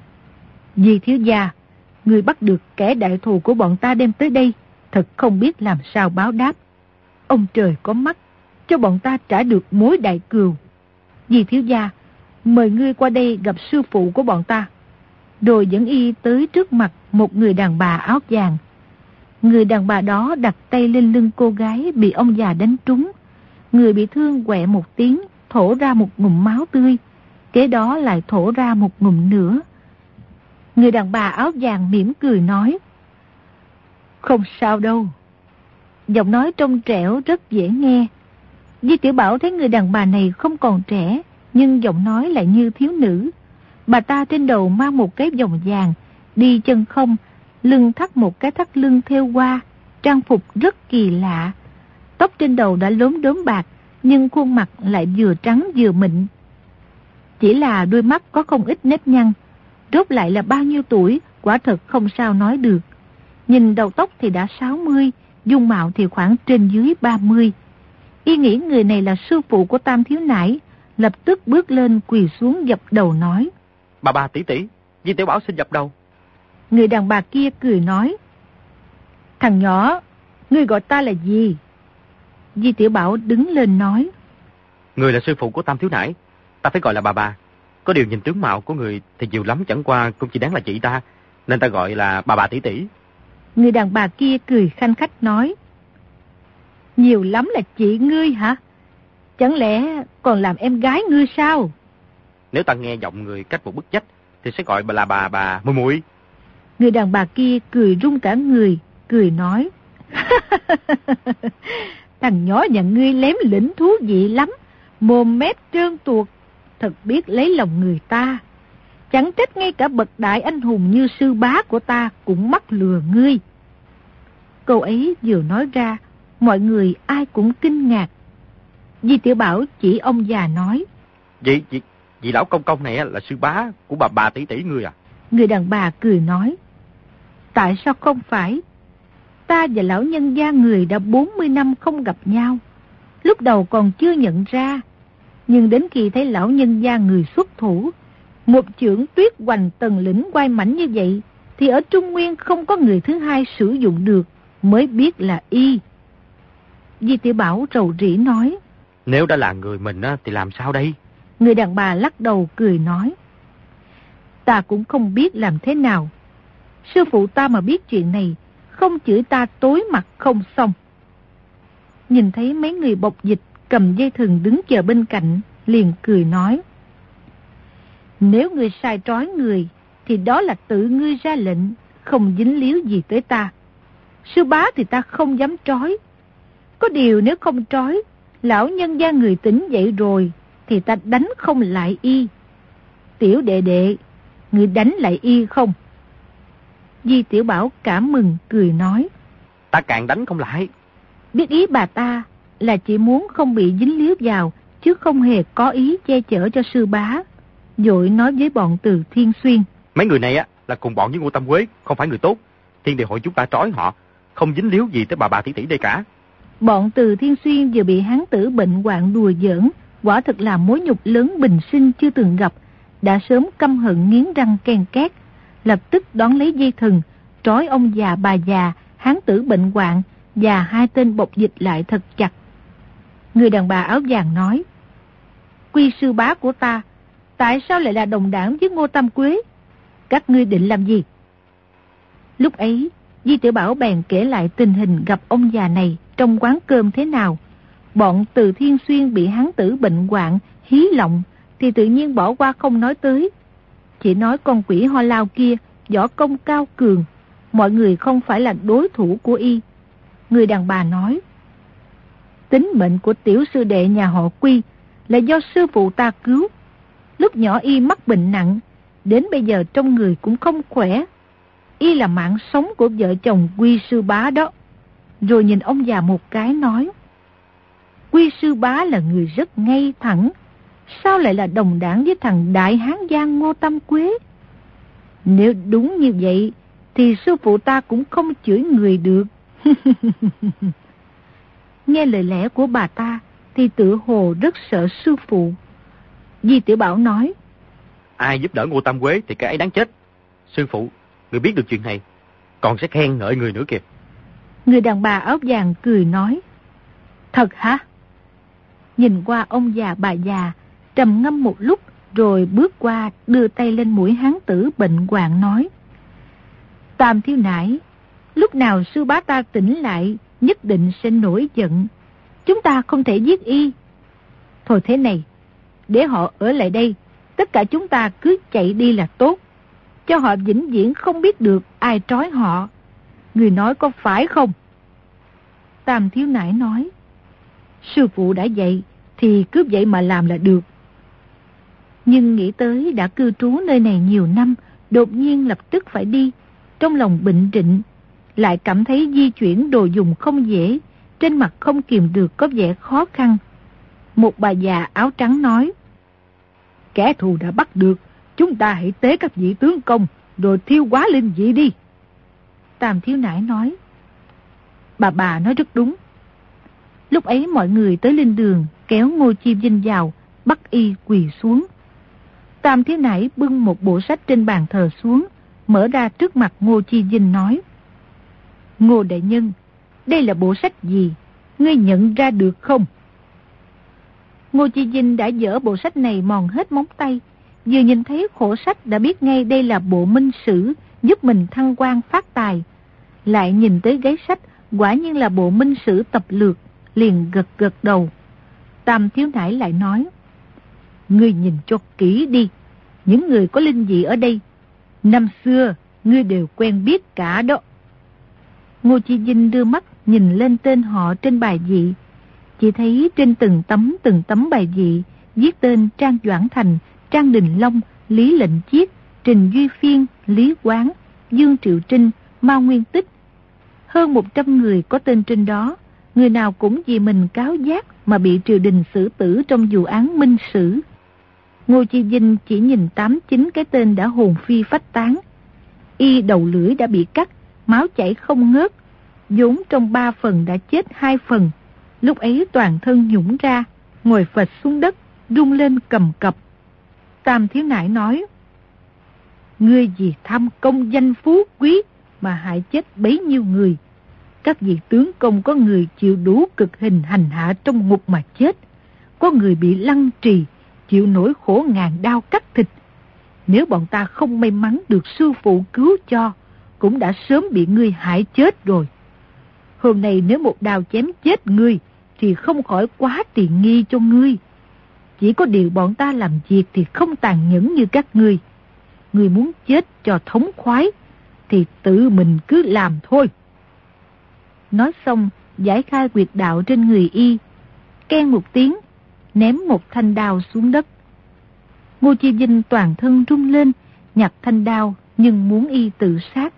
Di thiếu gia, người bắt được kẻ đại thù của bọn ta đem tới đây, thật không biết làm sao báo đáp. Ông trời có mắt, cho bọn ta trả được mối đại cừu. Di thiếu gia, mời ngươi qua đây gặp sư phụ của bọn ta. Rồi dẫn y tới trước mặt một người đàn bà áo vàng. Người đàn bà đó đặt tay lên lưng cô gái bị ông già đánh trúng. Người bị thương quẹ một tiếng, thổ ra một ngụm máu tươi. Kế đó lại thổ ra một ngụm nữa. Người đàn bà áo vàng mỉm cười nói. Không sao đâu. Giọng nói trong trẻo rất dễ nghe. Di Tiểu Bảo thấy người đàn bà này không còn trẻ, nhưng giọng nói lại như thiếu nữ. Bà ta trên đầu mang một cái vòng vàng, đi chân không, lưng thắt một cái thắt lưng thêu hoa, trang phục rất kỳ lạ. Tóc trên đầu đã lốm đốm bạc, nhưng khuôn mặt lại vừa trắng vừa mịn. Chỉ là đôi mắt có không ít nếp nhăn. Rốt lại là bao nhiêu tuổi, quả thật không sao nói được. Nhìn đầu tóc thì đã sáu mươi, dung mạo thì khoảng trên dưới ba mươi. Y nghĩ người này là sư phụ của Tam thiếu nãi, lập tức bước lên quỳ xuống dập đầu nói. Bà bà tỷ tỷ, Di Tiểu Bảo xin dập đầu. Người đàn bà kia cười nói. Thằng nhỏ, ngươi gọi ta là gì? Di Tiểu Bảo đứng lên nói. Người là sư phụ của Tam thiếu nãi, ta phải gọi là bà bà. Có điều nhìn tướng mạo của người thì nhiều lắm, chẳng qua cũng chỉ đáng là chị ta, nên ta gọi là bà bà tỷ tỷ. Người đàn bà kia cười khanh khách nói. Nhiều lắm là chị ngươi hả? Chẳng lẽ còn làm em gái ngươi sao? Nếu ta nghe giọng người cách một bức vách thì sẽ gọi bà là bà bà muội muội. Người đàn bà kia cười rung cả người, cười nói. Thằng nhỏ nhà ngươi lém lĩnh thú vị lắm, mồm mép trơn tuột. thật biết lấy lòng người ta. Chẳng trách ngay cả bậc đại anh hùng như sư bá của ta cũng mắc lừa ngươi. Câu ấy vừa nói ra, mọi người ai cũng kinh ngạc. Di Tiểu Bảo chỉ ông già nói: Vậy, vậy, vậy lão công công này là sư bá của bà bà tỷ tỷ ngươi à? Người đàn bà cười nói: Tại sao không phải? Ta và lão nhân gia người đã bốn mươi năm không gặp nhau. Lúc đầu còn chưa nhận ra, nhưng đến khi thấy lão nhân gia người xuất thủ, một chưởng Tuyết Hoành tần lĩnh quay mảnh như vậy, thì ở Trung Nguyên không có người thứ hai sử dụng được, mới biết là y. Di Tiểu Bảo rầu rĩ nói: Nếu đã là người mình thì làm sao đây? Người đàn bà lắc đầu cười nói: Ta cũng không biết làm thế nào. Sư phụ ta mà biết chuyện này, không chửi ta tối mặt không xong. Nhìn thấy mấy người bộc dịch cầm dây thừng đứng chờ bên cạnh, liền cười nói: Nếu ngươi sai trói người, thì đó là tự ngươi ra lệnh, không dính líu gì tới ta. Sư bá thì ta không dám trói. Có điều nếu không trói, lão nhân gia người tỉnh dậy rồi, thì ta đánh không lại y. Tiểu đệ đệ, ngươi đánh lại y không? Di Tiểu Bảo cảm mừng cười nói: Ta càng đánh không lại. Biết ý bà ta là chỉ muốn không bị dính líu vào, chứ không hề có ý che chở cho sư bá. Vội nói với bọn Từ Thiên Xuyên: Mấy người này á là cùng bọn với Ngô Tam Quế, không phải người tốt. Thiên Địa hội chúng ta trói họ, không dính líu gì tới bà bà tỷ tỷ đây cả. Bọn Từ Thiên Xuyên vừa bị hán tử bệnh hoạn đùa giỡn, quả thực là mối nhục lớn bình sinh chưa từng gặp, đã sớm căm hận nghiến răng ken két, lập tức đón lấy dây thừng, trói ông già bà già, hán tử bệnh hoạn và hai tên bộc dịch lại thật chặt. Người đàn bà áo vàng nói: Quy sư bá của ta, tại sao lại là đồng đảng với Ngô Tam Quế? Các ngươi định làm gì? Lúc ấy, Di Tiểu Bảo bèn kể lại tình hình gặp ông già này trong quán cơm thế nào. Bọn Từ Thiên Xuyên bị hán tử bệnh hoạn, hí lộng, thì tự nhiên bỏ qua không nói tới. Chỉ nói con quỷ Ho Lao kia võ công cao cường, mọi người không phải là đối thủ của y. Người đàn bà nói: Tính mệnh của tiểu sư đệ nhà họ Quy là do sư phụ ta cứu. Lúc nhỏ y mắc bệnh nặng, đến bây giờ trong người cũng không khỏe. Y là mạng sống của vợ chồng Quy sư bá đó. Rồi nhìn ông già một cái nói: Quy sư bá là người rất ngay thẳng, sao lại là đồng đảng với thằng đại hán giang Ngô Tam Quế? Nếu đúng như vậy, thì sư phụ ta cũng không chửi người được. Nghe lời lẽ của bà ta, thì tựa hồ rất sợ sư phụ. Di Tiểu Bảo nói: Ai giúp đỡ Ngô Tam Quế thì cái ấy đáng chết. Sư phụ, người biết được chuyện này, còn sẽ khen ngợi người nữa kìa. Người đàn bà áo vàng cười nói: Thật hả? Nhìn qua ông già bà già, trầm ngâm một lúc, rồi bước qua đưa tay lên mũi hán tử bệnh hoạn nói: Tam thiếu nãi, lúc nào sư bá ta tỉnh lại, nhất định sẽ nổi giận. Chúng ta không thể giết y. Thôi thế này, để họ ở lại đây, tất cả chúng ta cứ chạy đi là tốt, cho họ vĩnh viễn không biết được ai trói họ. Người nói có phải không? Tam thiếu nãi nói: Sư phụ đã dạy, thì cứ vậy mà làm là được. Nhưng nghĩ tới đã cư trú nơi này nhiều năm, đột nhiên lập tức phải đi, trong lòng bệnh trịnh, lại cảm thấy di chuyển đồ dùng không dễ, trên mặt không kìm được có vẻ khó khăn. Một bà già áo trắng nói: Kẻ thù đã bắt được, chúng ta hãy tế các vị tướng công, rồi thiêu hóa linh dị đi. Tam thiếu nãi nói: Bà bà nói rất đúng. Lúc ấy mọi người tới linh đường, kéo Ngô Chi Vinh vào, bắt y quỳ xuống. Tam thiếu nãi bưng một bộ sách trên bàn thờ xuống, mở ra trước mặt Ngô Chi Vinh nói: Ngô đại nhân, đây là bộ sách gì? Ngươi nhận ra được không? Ngô Chi Vinh đã dỡ bộ sách này mòn hết móng tay, vừa nhìn thấy khổ sách đã biết ngay đây là bộ minh sử giúp mình thăng quan phát tài. Lại nhìn tới gáy sách, quả nhiên là bộ minh sử tập lược, liền gật gật đầu. Tam thiếu nãi lại nói: Ngươi nhìn cho kỹ đi, những người có linh dị ở đây, năm xưa ngươi đều quen biết cả đó. Ngô Chi Vinh đưa mắt nhìn lên tên họ trên bài dị, chỉ thấy trên từng tấm từng tấm bài dị viết tên Trang Doãn Thành, Trang Đình Long, Lý Lệnh Chiết, Trình Duy Phiên, Lý Quán, Dương Triệu Trinh, Mao Nguyên Tích. Hơn một trăm người có tên trên đó, người nào cũng vì mình cáo giác mà bị triều đình xử tử trong vụ án Minh Sử. Ngô Chi Vinh chỉ nhìn tám chín cái tên đã hồn phi phách tán. Y đầu lưỡi đã bị cắt, máu chảy không ngớt, vốn trong ba phần đã chết hai phần. Lúc ấy toàn thân nhũng ra, ngồi phịch xuống đất, rung lên cầm cập. Tam Thiếu Nãi nói: ngươi vì tham công danh phú quý mà hại chết bấy nhiêu người. Các vị tướng công có người chịu đủ cực hình hành hạ trong ngục mà chết, có người bị lăng trì, chịu nỗi khổ ngàn đao cắt thịt. Nếu bọn ta không may mắn được sư phụ cứu cho, cũng đã sớm bị ngươi hại chết rồi. Hôm nay nếu một đao chém chết ngươi, thì không khỏi quá tiện nghi cho ngươi. Chỉ có điều bọn ta làm việc thì không tàn nhẫn như các ngươi. Ngươi muốn chết cho thống khoái, thì tự mình cứ làm thôi. Nói xong, giải khai quyệt đạo trên người y, keng một tiếng, ném một thanh đao xuống đất. Ngô Chi Vinh toàn thân rung lên, nhặt thanh đao nhưng muốn y tự sát.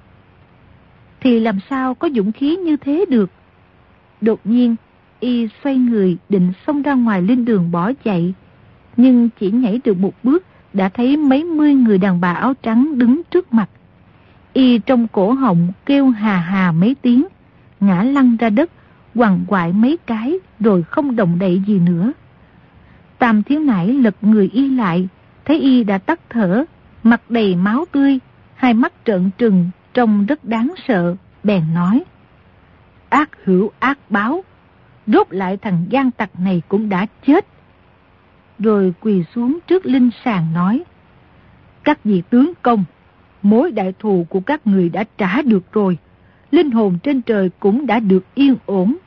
Thì làm sao có dũng khí như thế được? Đột nhiên, y xoay người định xông ra ngoài lên đường bỏ chạy, nhưng chỉ nhảy được một bước đã thấy mấy mươi người đàn bà áo trắng đứng trước mặt. Y trong cổ họng kêu hà hà mấy tiếng, ngã lăn ra đất, quằn quại mấy cái rồi không động đậy gì nữa. Tam Thiếu Nãi lật người y lại, thấy y đã tắt thở, mặt đầy máu tươi, hai mắt trợn trừng, trông rất đáng sợ, bèn nói: ác hữu ác báo, rốt lại thằng gian tặc này cũng đã chết. Rồi quỳ xuống trước linh sàng nói: các vị tướng công, mối đại thù của các người đã trả được rồi, linh hồn trên trời cũng đã được yên ổn.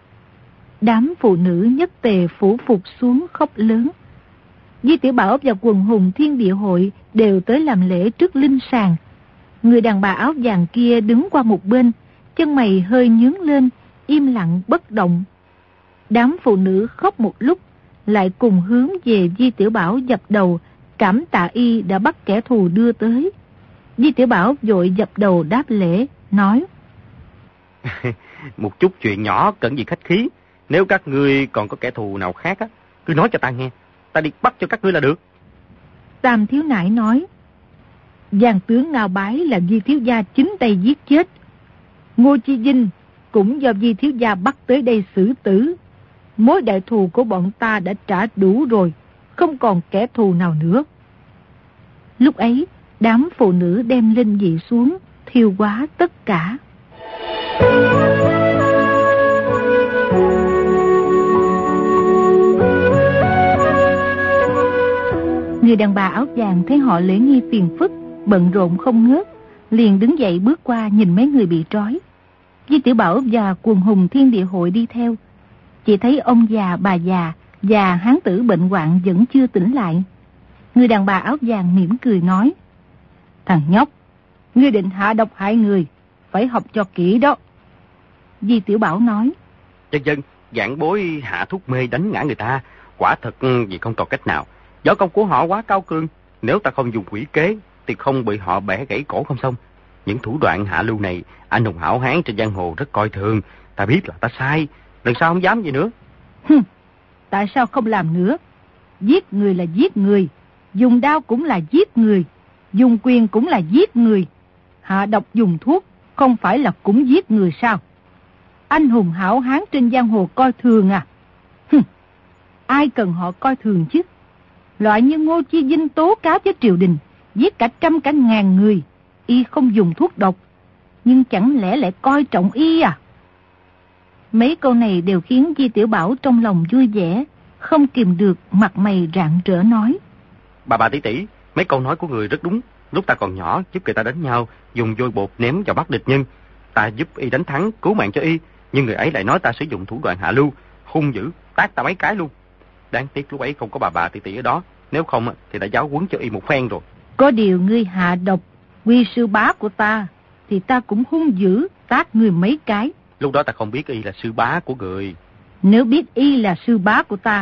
Đám phụ nữ nhất tề phủ phục xuống khóc lớn. Di Tiểu Bảo và quần hùng Thiên Địa Hội đều tới làm lễ trước linh sàng. Người đàn bà áo vàng kia đứng qua một bên, chân mày hơi nhướng lên, im lặng bất động. Đám phụ nữ khóc một lúc, lại cùng hướng về Di Tiểu Bảo dập đầu, cảm tạ y đã bắt kẻ thù đưa tới. Di Tiểu Bảo vội dập đầu đáp lễ, nói: một chút chuyện nhỏ cần gì khách khí. Nếu các ngươi còn có kẻ thù nào khác á, cứ nói cho ta nghe, ta đi bắt cho các ngươi là được. Tam Thiếu Nãi nói: Giang tướng Ngao Bái là Di thiếu gia chính tay giết chết. Ngô Chi Vinh cũng do Di thiếu gia bắt tới đây xử tử. Mối đại thù của bọn ta đã trả đủ rồi, không còn kẻ thù nào nữa. Lúc ấy, đám phụ nữ đem linh vị xuống, thiêu hóa tất cả. Người đàn bà áo vàng thấy họ lễ nghi phiền phức, bận rộn không ngớt, liền đứng dậy bước qua nhìn mấy người bị trói. Di Tiểu Bảo và quần hùng Thiên Địa Hội đi theo. Chỉ thấy ông già, bà già và hán tử bệnh hoạn vẫn chưa tỉnh lại. Người đàn bà áo vàng mỉm cười nói: thằng nhóc, ngươi định hạ độc hại người, phải học cho kỹ đó. Di Tiểu Bảo nói: Dân dân, giảng bối hạ thuốc mê đánh ngã người ta, quả thật vì không còn cách nào. Võ công của họ quá cao cường, nếu ta không dùng quỷ kế thì không bị họ bẻ gãy cổ không xong. Những thủ đoạn hạ lưu này, anh hùng hảo hán trên giang hồ rất coi thường. Ta biết là ta sai, lần sau không dám gì nữa. Hừm, tại sao không làm nữa? Giết người là giết người, dùng đao cũng là giết người, dùng quyền cũng là giết người. Hạ độc dùng thuốc không phải là cũng giết người sao? Anh hùng hảo hán trên giang hồ coi thường à? Hừm, ai cần họ coi thường chứ? Loại như Ngô Chi Vinh tố cáo với triều đình, giết cả trăm cả ngàn người, y không dùng thuốc độc, nhưng chẳng lẽ lại coi trọng y à? Mấy câu này đều khiến Di Tiểu Bảo trong lòng vui vẻ, không kìm được mặt mày rạng rỡ nói: Bà bà tỷ tỷ, mấy câu nói của người rất đúng. Lúc ta còn nhỏ giúp người ta đánh nhau, dùng vôi bột ném vào bắt địch nhân, ta giúp y đánh thắng, cứu mạng cho y, nhưng người ấy lại nói ta sử dụng thủ đoạn hạ lưu, hung dữ, tát ta mấy cái luôn. Đáng tiếc lúc ấy không có bà bà tỷ tỷ ở đó, nếu không thì đã giáo huấn cho y một phen rồi. Có điều ngươi hạ độc quy sư bá của ta, thì ta cũng hung dữ tát ngươi mấy cái. Lúc đó ta không biết y là sư bá của người. Nếu biết y là sư bá của ta,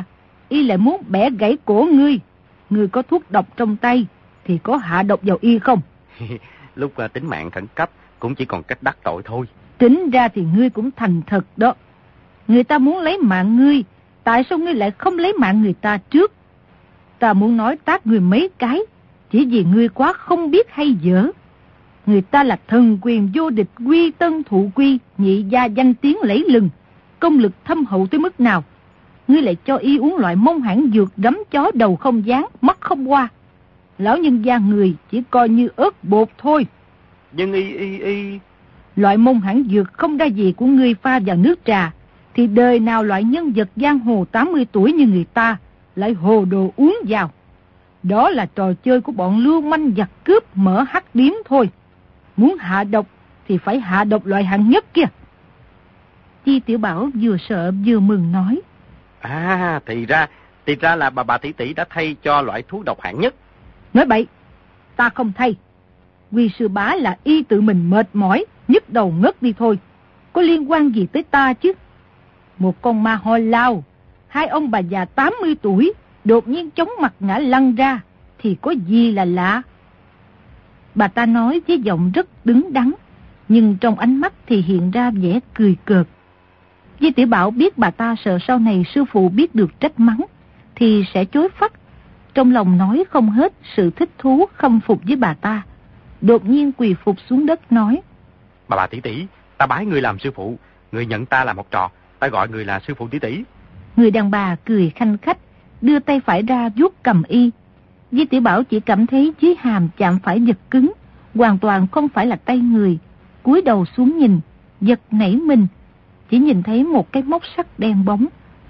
y lại muốn bẻ gãy cổ ngươi. Ngươi có thuốc độc trong tay thì có hạ độc vào y không? Lúc uh, tính mạng khẩn cấp cũng chỉ còn cách đắc tội thôi. Tính ra thì ngươi cũng thành thật đó. Người ta muốn lấy mạng ngươi, tại sao ngươi lại không lấy mạng người ta trước? Ta muốn nói tát ngươi mấy cái, chỉ vì ngươi quá không biết hay dở. Người ta là thần quyền vô địch, quy tân thụ quy, nhị gia danh tiếng lẫy lừng, công lực thâm hậu tới mức nào. Ngươi lại cho y uống loại mông hãn dược đấm chó đầu không dán, mắt không qua. Lão nhân gia người chỉ coi như ớt bột thôi. Nhưng y y y... Loại mông hãn dược không đa gì của ngươi pha vào nước trà, thì đời nào loại nhân vật giang hồ tám mươi tuổi như người ta lại hồ đồ uống vào. Đó là trò chơi của bọn lưu manh giặc cướp mở hắc điếm thôi. Muốn hạ độc thì phải hạ độc loại hạng nhất kia. Chi Tiểu Bảo vừa sợ vừa mừng nói. À, thì ra, thì ra là bà bà tỷ tỷ đã thay cho loại thuốc độc hạng nhất. Nói bậy, ta không thay. Quy sư bá là y tự mình mệt mỏi, nhức đầu ngất đi thôi. Có liên quan gì tới ta chứ? Một con ma ho lao, hai ông bà già tám mươi tuổi, đột nhiên chóng mặt ngã lăn ra, thì có gì là lạ? Bà ta nói với giọng rất đứng đắn, nhưng trong ánh mắt thì hiện ra vẻ cười cợt. Di Tiểu Bảo biết bà ta sợ sau này sư phụ biết được trách mắng, thì sẽ chối phắt. Trong lòng nói không hết sự thích thú khâm phục với bà ta. Đột nhiên quỳ phục xuống đất nói. Bà bà tỷ tỷ, ta bái người làm sư phụ, người nhận ta làm học trò, ta gọi người là sư phụ tỷ tỷ. Người đàn bà cười khanh khách, đưa tay phải ra vuốt cầm y. Di Tiểu Bảo chỉ cảm thấy dưới hàm chạm phải vật cứng, hoàn toàn không phải là tay người. Cúi đầu xuống nhìn, giật nảy mình, chỉ nhìn thấy một cái móc sắt đen bóng.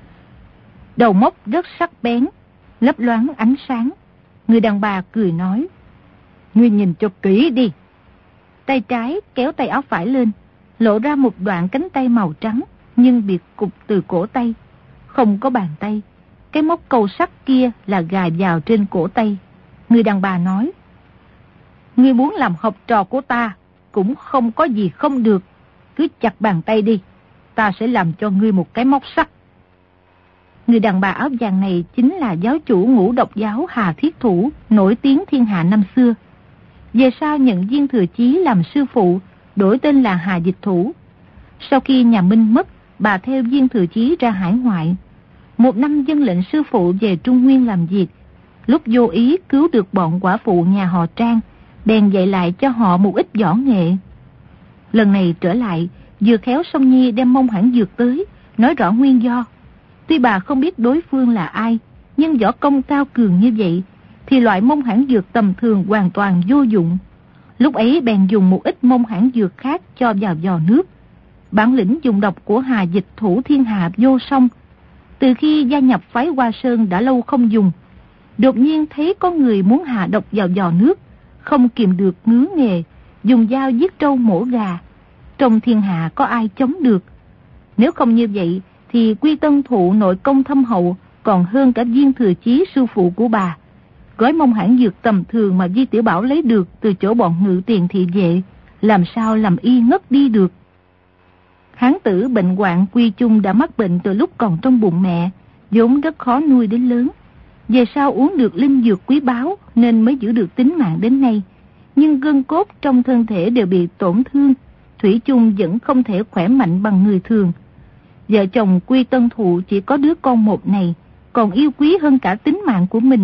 Đầu móc rất sắc bén, lấp loáng ánh sáng. Người đàn bà cười nói. Ngươi nhìn cho kỹ đi. Tay trái kéo tay áo phải lên, lộ ra một đoạn cánh tay màu trắng, nhưng bị cụp từ cổ tay. Không có bàn tay. Cái móc câu sắt kia là gài vào trên cổ tay. Người đàn bà nói. Ngươi muốn làm học trò của ta, cũng không có gì không được. Cứ chặt bàn tay đi, ta sẽ làm cho ngươi một cái móc sắt. Người đàn bà áo vàng này chính là giáo chủ Ngũ Độc giáo Hà Thiết Thủ, nổi tiếng thiên hạ năm xưa. Về sau nhận Viên Thừa Chí làm sư phụ, đổi tên là Hà Dịch Thủ. Sau khi nhà Minh mất, bà theo Viên Thừa Chí ra hải ngoại. Một năm dâng lệnh sư phụ về Trung Nguyên làm việc. Lúc vô ý cứu được bọn quả phụ nhà họ Trang, bèn dạy lại cho họ một ít võ nghệ. Lần này trở lại, vừa khéo Song Nhi đem mông hãn dược tới, nói rõ nguyên do. Tuy bà không biết đối phương là ai, nhưng võ công cao cường như vậy, thì loại mông hãn dược tầm thường hoàn toàn vô dụng. Lúc ấy bèn dùng một ít mông hãn dược khác cho vào giò nước. Bản lĩnh dùng độc của Hà Dịch Thủ thiên hạ vô song. Từ khi gia nhập phái Hoa Sơn đã lâu không dùng, đột nhiên thấy có người muốn hạ độc vào giò nước, không kìm được ngứa nghề, dùng dao giết trâu mổ gà. Trong thiên hạ có ai chống được? Nếu không như vậy thì Quy Tân Thụ nội công thâm hậu còn hơn cả Viên Thừa Chí sư phụ của bà. Gói mông hãn dược tầm thường mà Di Tiểu Bảo lấy được từ chỗ bọn Ngự Tiền thị vệ, làm sao làm y ngất đi được. Hán tử bệnh hoạn Quy Chung đã mắc bệnh từ lúc còn trong bụng mẹ, vốn rất khó nuôi đến lớn. Về sau uống được linh dược quý báu nên mới giữ được tính mạng đến nay. Nhưng gân cốt trong thân thể đều bị tổn thương, thủy chung vẫn không thể khỏe mạnh bằng người thường. Vợ chồng Quy Tân Thụ chỉ có đứa con một này, còn yêu quý hơn cả tính mạng của mình.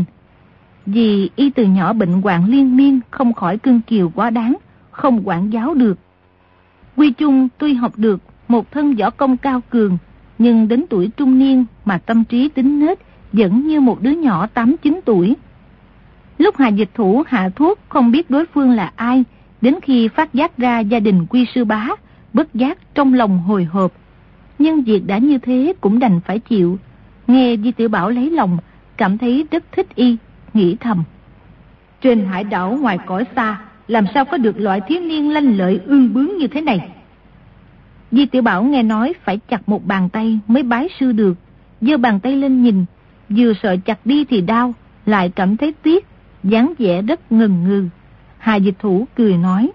Vì y từ nhỏ bệnh hoạn liên miên, không khỏi cưng kiều quá đáng, không quản giáo được. Quy Chung tuy học được một thân võ công cao cường, nhưng đến tuổi trung niên mà tâm trí tính nết vẫn như một đứa nhỏ tám chín tuổi. Lúc Hà Dịch Thủ hạ thuốc không biết đối phương là ai, đến khi phát giác ra gia đình Quy sư bá, bất giác trong lòng hồi hộp. Nhưng việc đã như thế cũng đành phải chịu. Nghe Di Tiểu Bảo lấy lòng, cảm thấy rất thích y, nghĩ thầm. Trên hải đảo ngoài cõi xa, làm sao có được loại thiếu niên lanh lợi ương bướng như thế này? Di Tiểu Bảo nghe nói phải chặt một bàn tay mới bái sư được, giơ bàn tay lên nhìn, vừa sợ chặt đi thì đau, lại cảm thấy tiếc, dáng vẻ rất ngần ngừ. Hà Dịch Thủ cười nói.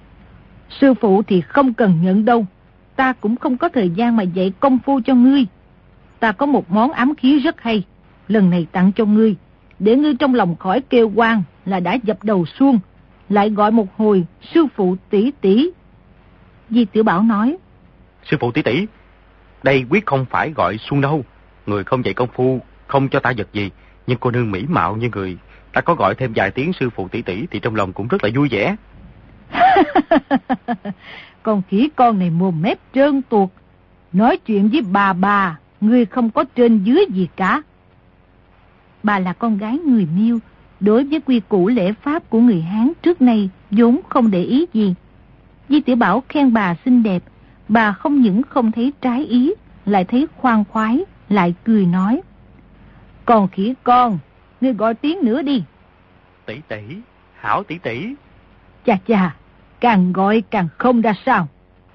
Sư phụ thì không cần nhận đâu, ta cũng không có thời gian mà dạy công phu cho ngươi. Ta có một món ám khí rất hay, lần này tặng cho ngươi, để ngươi trong lòng khỏi kêu oan là đã dập đầu suông, lại gọi một hồi sư phụ tỷ tỷ. Di Tiểu Bảo nói, sư phụ tỷ tỷ, đây quyết không phải gọi suông đâu. Người không dạy công phu, không cho ta vật gì, nhưng cô nương mỹ mạo như người, ta có gọi thêm vài tiếng sư phụ tỷ tỷ thì trong lòng cũng rất là vui vẻ. Con khỉ con này mồm mép trơn tuột, nói chuyện với bà bà, ngươi không có trên dưới gì cả. Bà là con gái người Miêu, đối với quy củ lễ pháp của người Hán trước nay vốn không để ý gì. Di Tiểu Bảo khen bà xinh đẹp, bà không những không thấy trái ý, lại thấy khoan khoái, lại cười nói, còn khỉ con, ngươi gọi tiếng nữa đi. Tỷ tỷ, hảo tỷ tỷ. Chà chà, càng gọi càng không ra sao.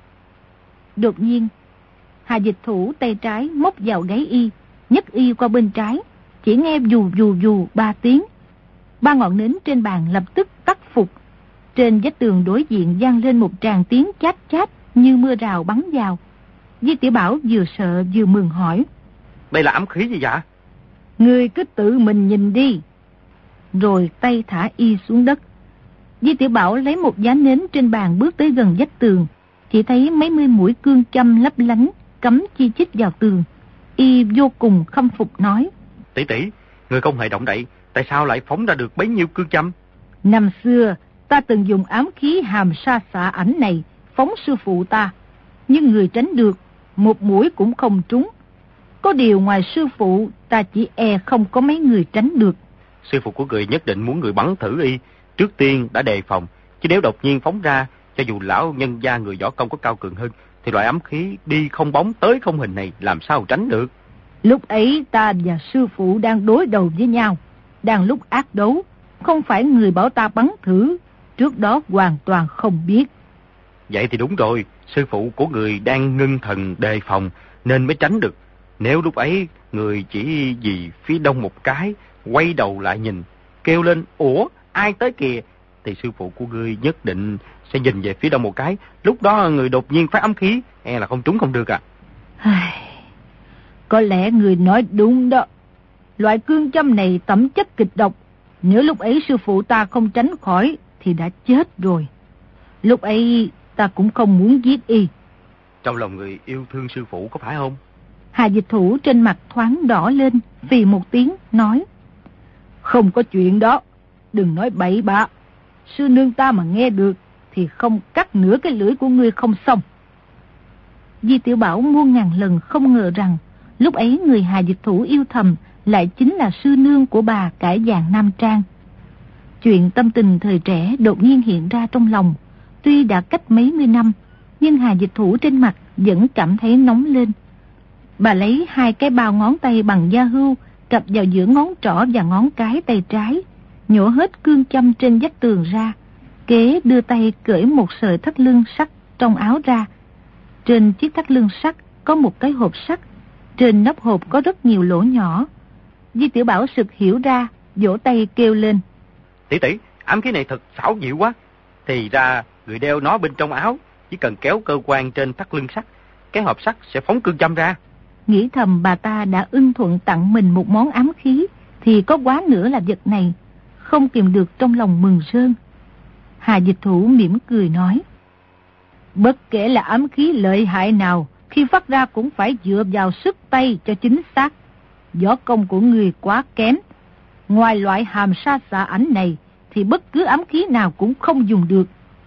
Đột nhiên, Hà Dịch Thủ tay trái móc vào gáy y, nhấc y qua bên trái, chỉ nghe dù dù dù ba tiếng. Ba ngọn nến trên bàn lập tức tắt phục. Trên vách tường đối diện vang lên một tràng tiếng chát chát như mưa rào bắn vào. Di Tiểu Bảo vừa sợ vừa mừng hỏi, đây là ám khí gì vậy? Ngươi cứ tự mình nhìn đi. Rồi tay thả y xuống đất. Di Tiểu Bảo lấy một giá nến trên bàn bước tới gần vách tường, chỉ thấy mấy mươi mũi cương châm lấp lánh cắm chi chít vào tường. Y vô cùng khâm phục nói, tỷ tỷ, người không hề động đậy, tại sao lại phóng ra được bấy nhiêu cương châm? Năm xưa ta từng dùng ám khí hàm sa xạ ảnh này phóng sư phụ ta, nhưng người tránh được, một mũi cũng không trúng. Có điều ngoài sư phụ, ta chỉ e không có mấy người tránh được. Sư phụ của người nhất định muốn người bắn thử y, trước tiên đã đề phòng, chứ nếu đột nhiên phóng ra, cho dù lão nhân gia người võ công có cao cường hơn, thì loại ám khí đi không bóng tới không hình này làm sao tránh được. Lúc ấy ta và sư phụ đang đối đầu với nhau, đang lúc ác đấu, không phải người bảo ta bắn thử, trước đó hoàn toàn không biết. Vậy thì đúng rồi, sư phụ của người đang ngưng thần đề phòng nên mới tránh được. Nếu lúc ấy người chỉ vì phía đông một cái, quay đầu lại nhìn, kêu lên, ủa, ai tới kìa, thì sư phụ của ngươi nhất định sẽ nhìn về phía đông một cái. Lúc đó người đột nhiên phát ám khí, e là không trúng không được à. Có lẽ người nói đúng đó. Loại cương châm này tẩm chất kịch độc, nếu lúc ấy sư phụ ta không tránh khỏi thì đã chết rồi. Lúc ấy ta cũng không muốn giết y. Trong lòng người yêu thương sư phụ có phải không? Hà Dịch Thủ trên mặt thoáng đỏ lên, vì một tiếng nói, không có chuyện đó, đừng nói bậy bạ. Sư nương ta mà nghe được thì không cắt nửa cái lưỡi của ngươi không xong. Di Tiểu Bảo muôn ngàn lần không ngờ rằng lúc ấy người Hà Dịch Thủ yêu thầm lại chính là sư nương của bà cải vàng Nam Trang. Chuyện tâm tình thời trẻ đột nhiên hiện ra trong lòng. Tuy đã cách mấy mươi năm, nhưng Hà Dịch Thủ trên mặt vẫn cảm thấy nóng lên. Bà lấy hai cái bao ngón tay bằng da hưu cặp vào giữa ngón trỏ và ngón cái tay trái, nhổ hết cương châm trên vách tường ra, kế đưa tay cởi một sợi thắt lưng sắt trong áo ra. Trên chiếc thắt lưng sắt có một cái hộp sắt, trên nắp hộp có rất nhiều lỗ nhỏ. Di Tiểu Bảo sực hiểu ra, vỗ tay kêu lên, tỷ tỷ, ám khí này thật xảo diệu quá. Thì ra người đeo nó bên trong áo, chỉ cần kéo cơ quan trên thắt lưng sắt, cái hộp sắt sẽ phóng cương châm ra. Nghĩ thầm bà ta đã ưng thuận tặng mình một món ám khí, thì có quá nữa là vật này, không kìm được trong lòng mừng rơn. Hà Dịch Thủ mỉm cười nói, bất kể là ám khí lợi hại nào, khi phát ra cũng phải dựa vào sức tay cho chính xác. Võ công của người quá kém. Ngoài loại hàm sa xạ ảnh này, thì bất cứ ám khí nào cũng không dùng được.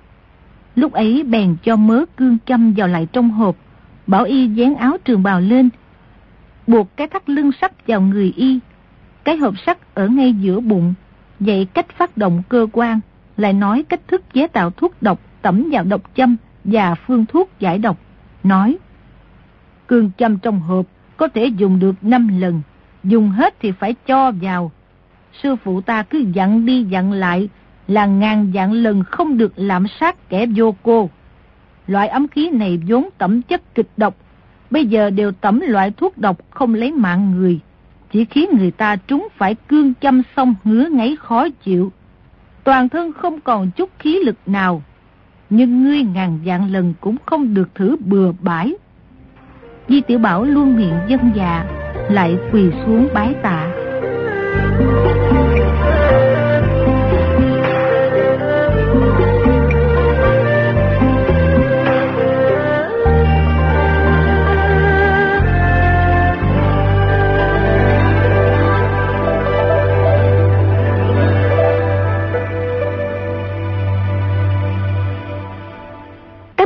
Lúc ấy bèn cho mớ cương châm vào lại trong hộp, bảo y dán áo trường bào lên, buộc cái thắt lưng sắt vào người y. Cái hộp sắt ở ngay giữa bụng, dạy cách phát động cơ quan, lại nói cách thức chế tạo thuốc độc tẩm vào độc châm và phương thuốc giải độc. Nói, cương châm trong hộp có thể dùng được năm lần, dùng hết thì phải cho vào. Sư phụ ta cứ dặn đi dặn lại là ngàn vạn lần không được lạm sát kẻ vô cô. Loại ấm khí này vốn tẩm chất kịch độc, bây giờ đều tẩm loại thuốc độc không lấy mạng người, chỉ khiến người ta trúng phải cương châm xong ngứa ngáy khó chịu, toàn thân không còn chút khí lực nào. Nhưng ngươi ngàn vạn lần cũng không được thử bừa bãi. Di Tiểu Bảo luôn miệng dân dạ, lại quỳ xuống bái tạ.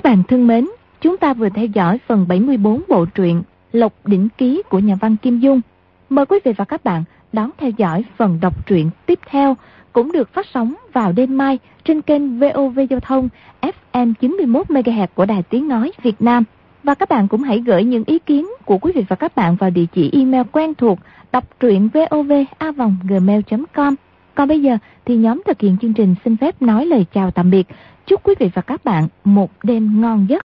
bạn thân mến, chúng ta vừa theo dõi phần bảy mươi bốn bộ truyện Lộc Đỉnh Ký của nhà văn Kim Dung. Mời quý vị và các bạn đón theo dõi phần đọc truyện tiếp theo, cũng được phát sóng vào đêm mai trên kênh vê o vê Giao thông ép em chín mươi mốt mê ga héc của Đài Tiếng Nói Việt Nam. Và các bạn cũng hãy gửi những ý kiến của quý vị và các bạn vào địa chỉ email quen thuộc đọc truyện vov a vòng gmail chấm com. Còn bây giờ thì nhóm thực hiện chương trình xin phép nói lời chào tạm biệt. Chúc quý vị và các bạn một đêm ngon giấc.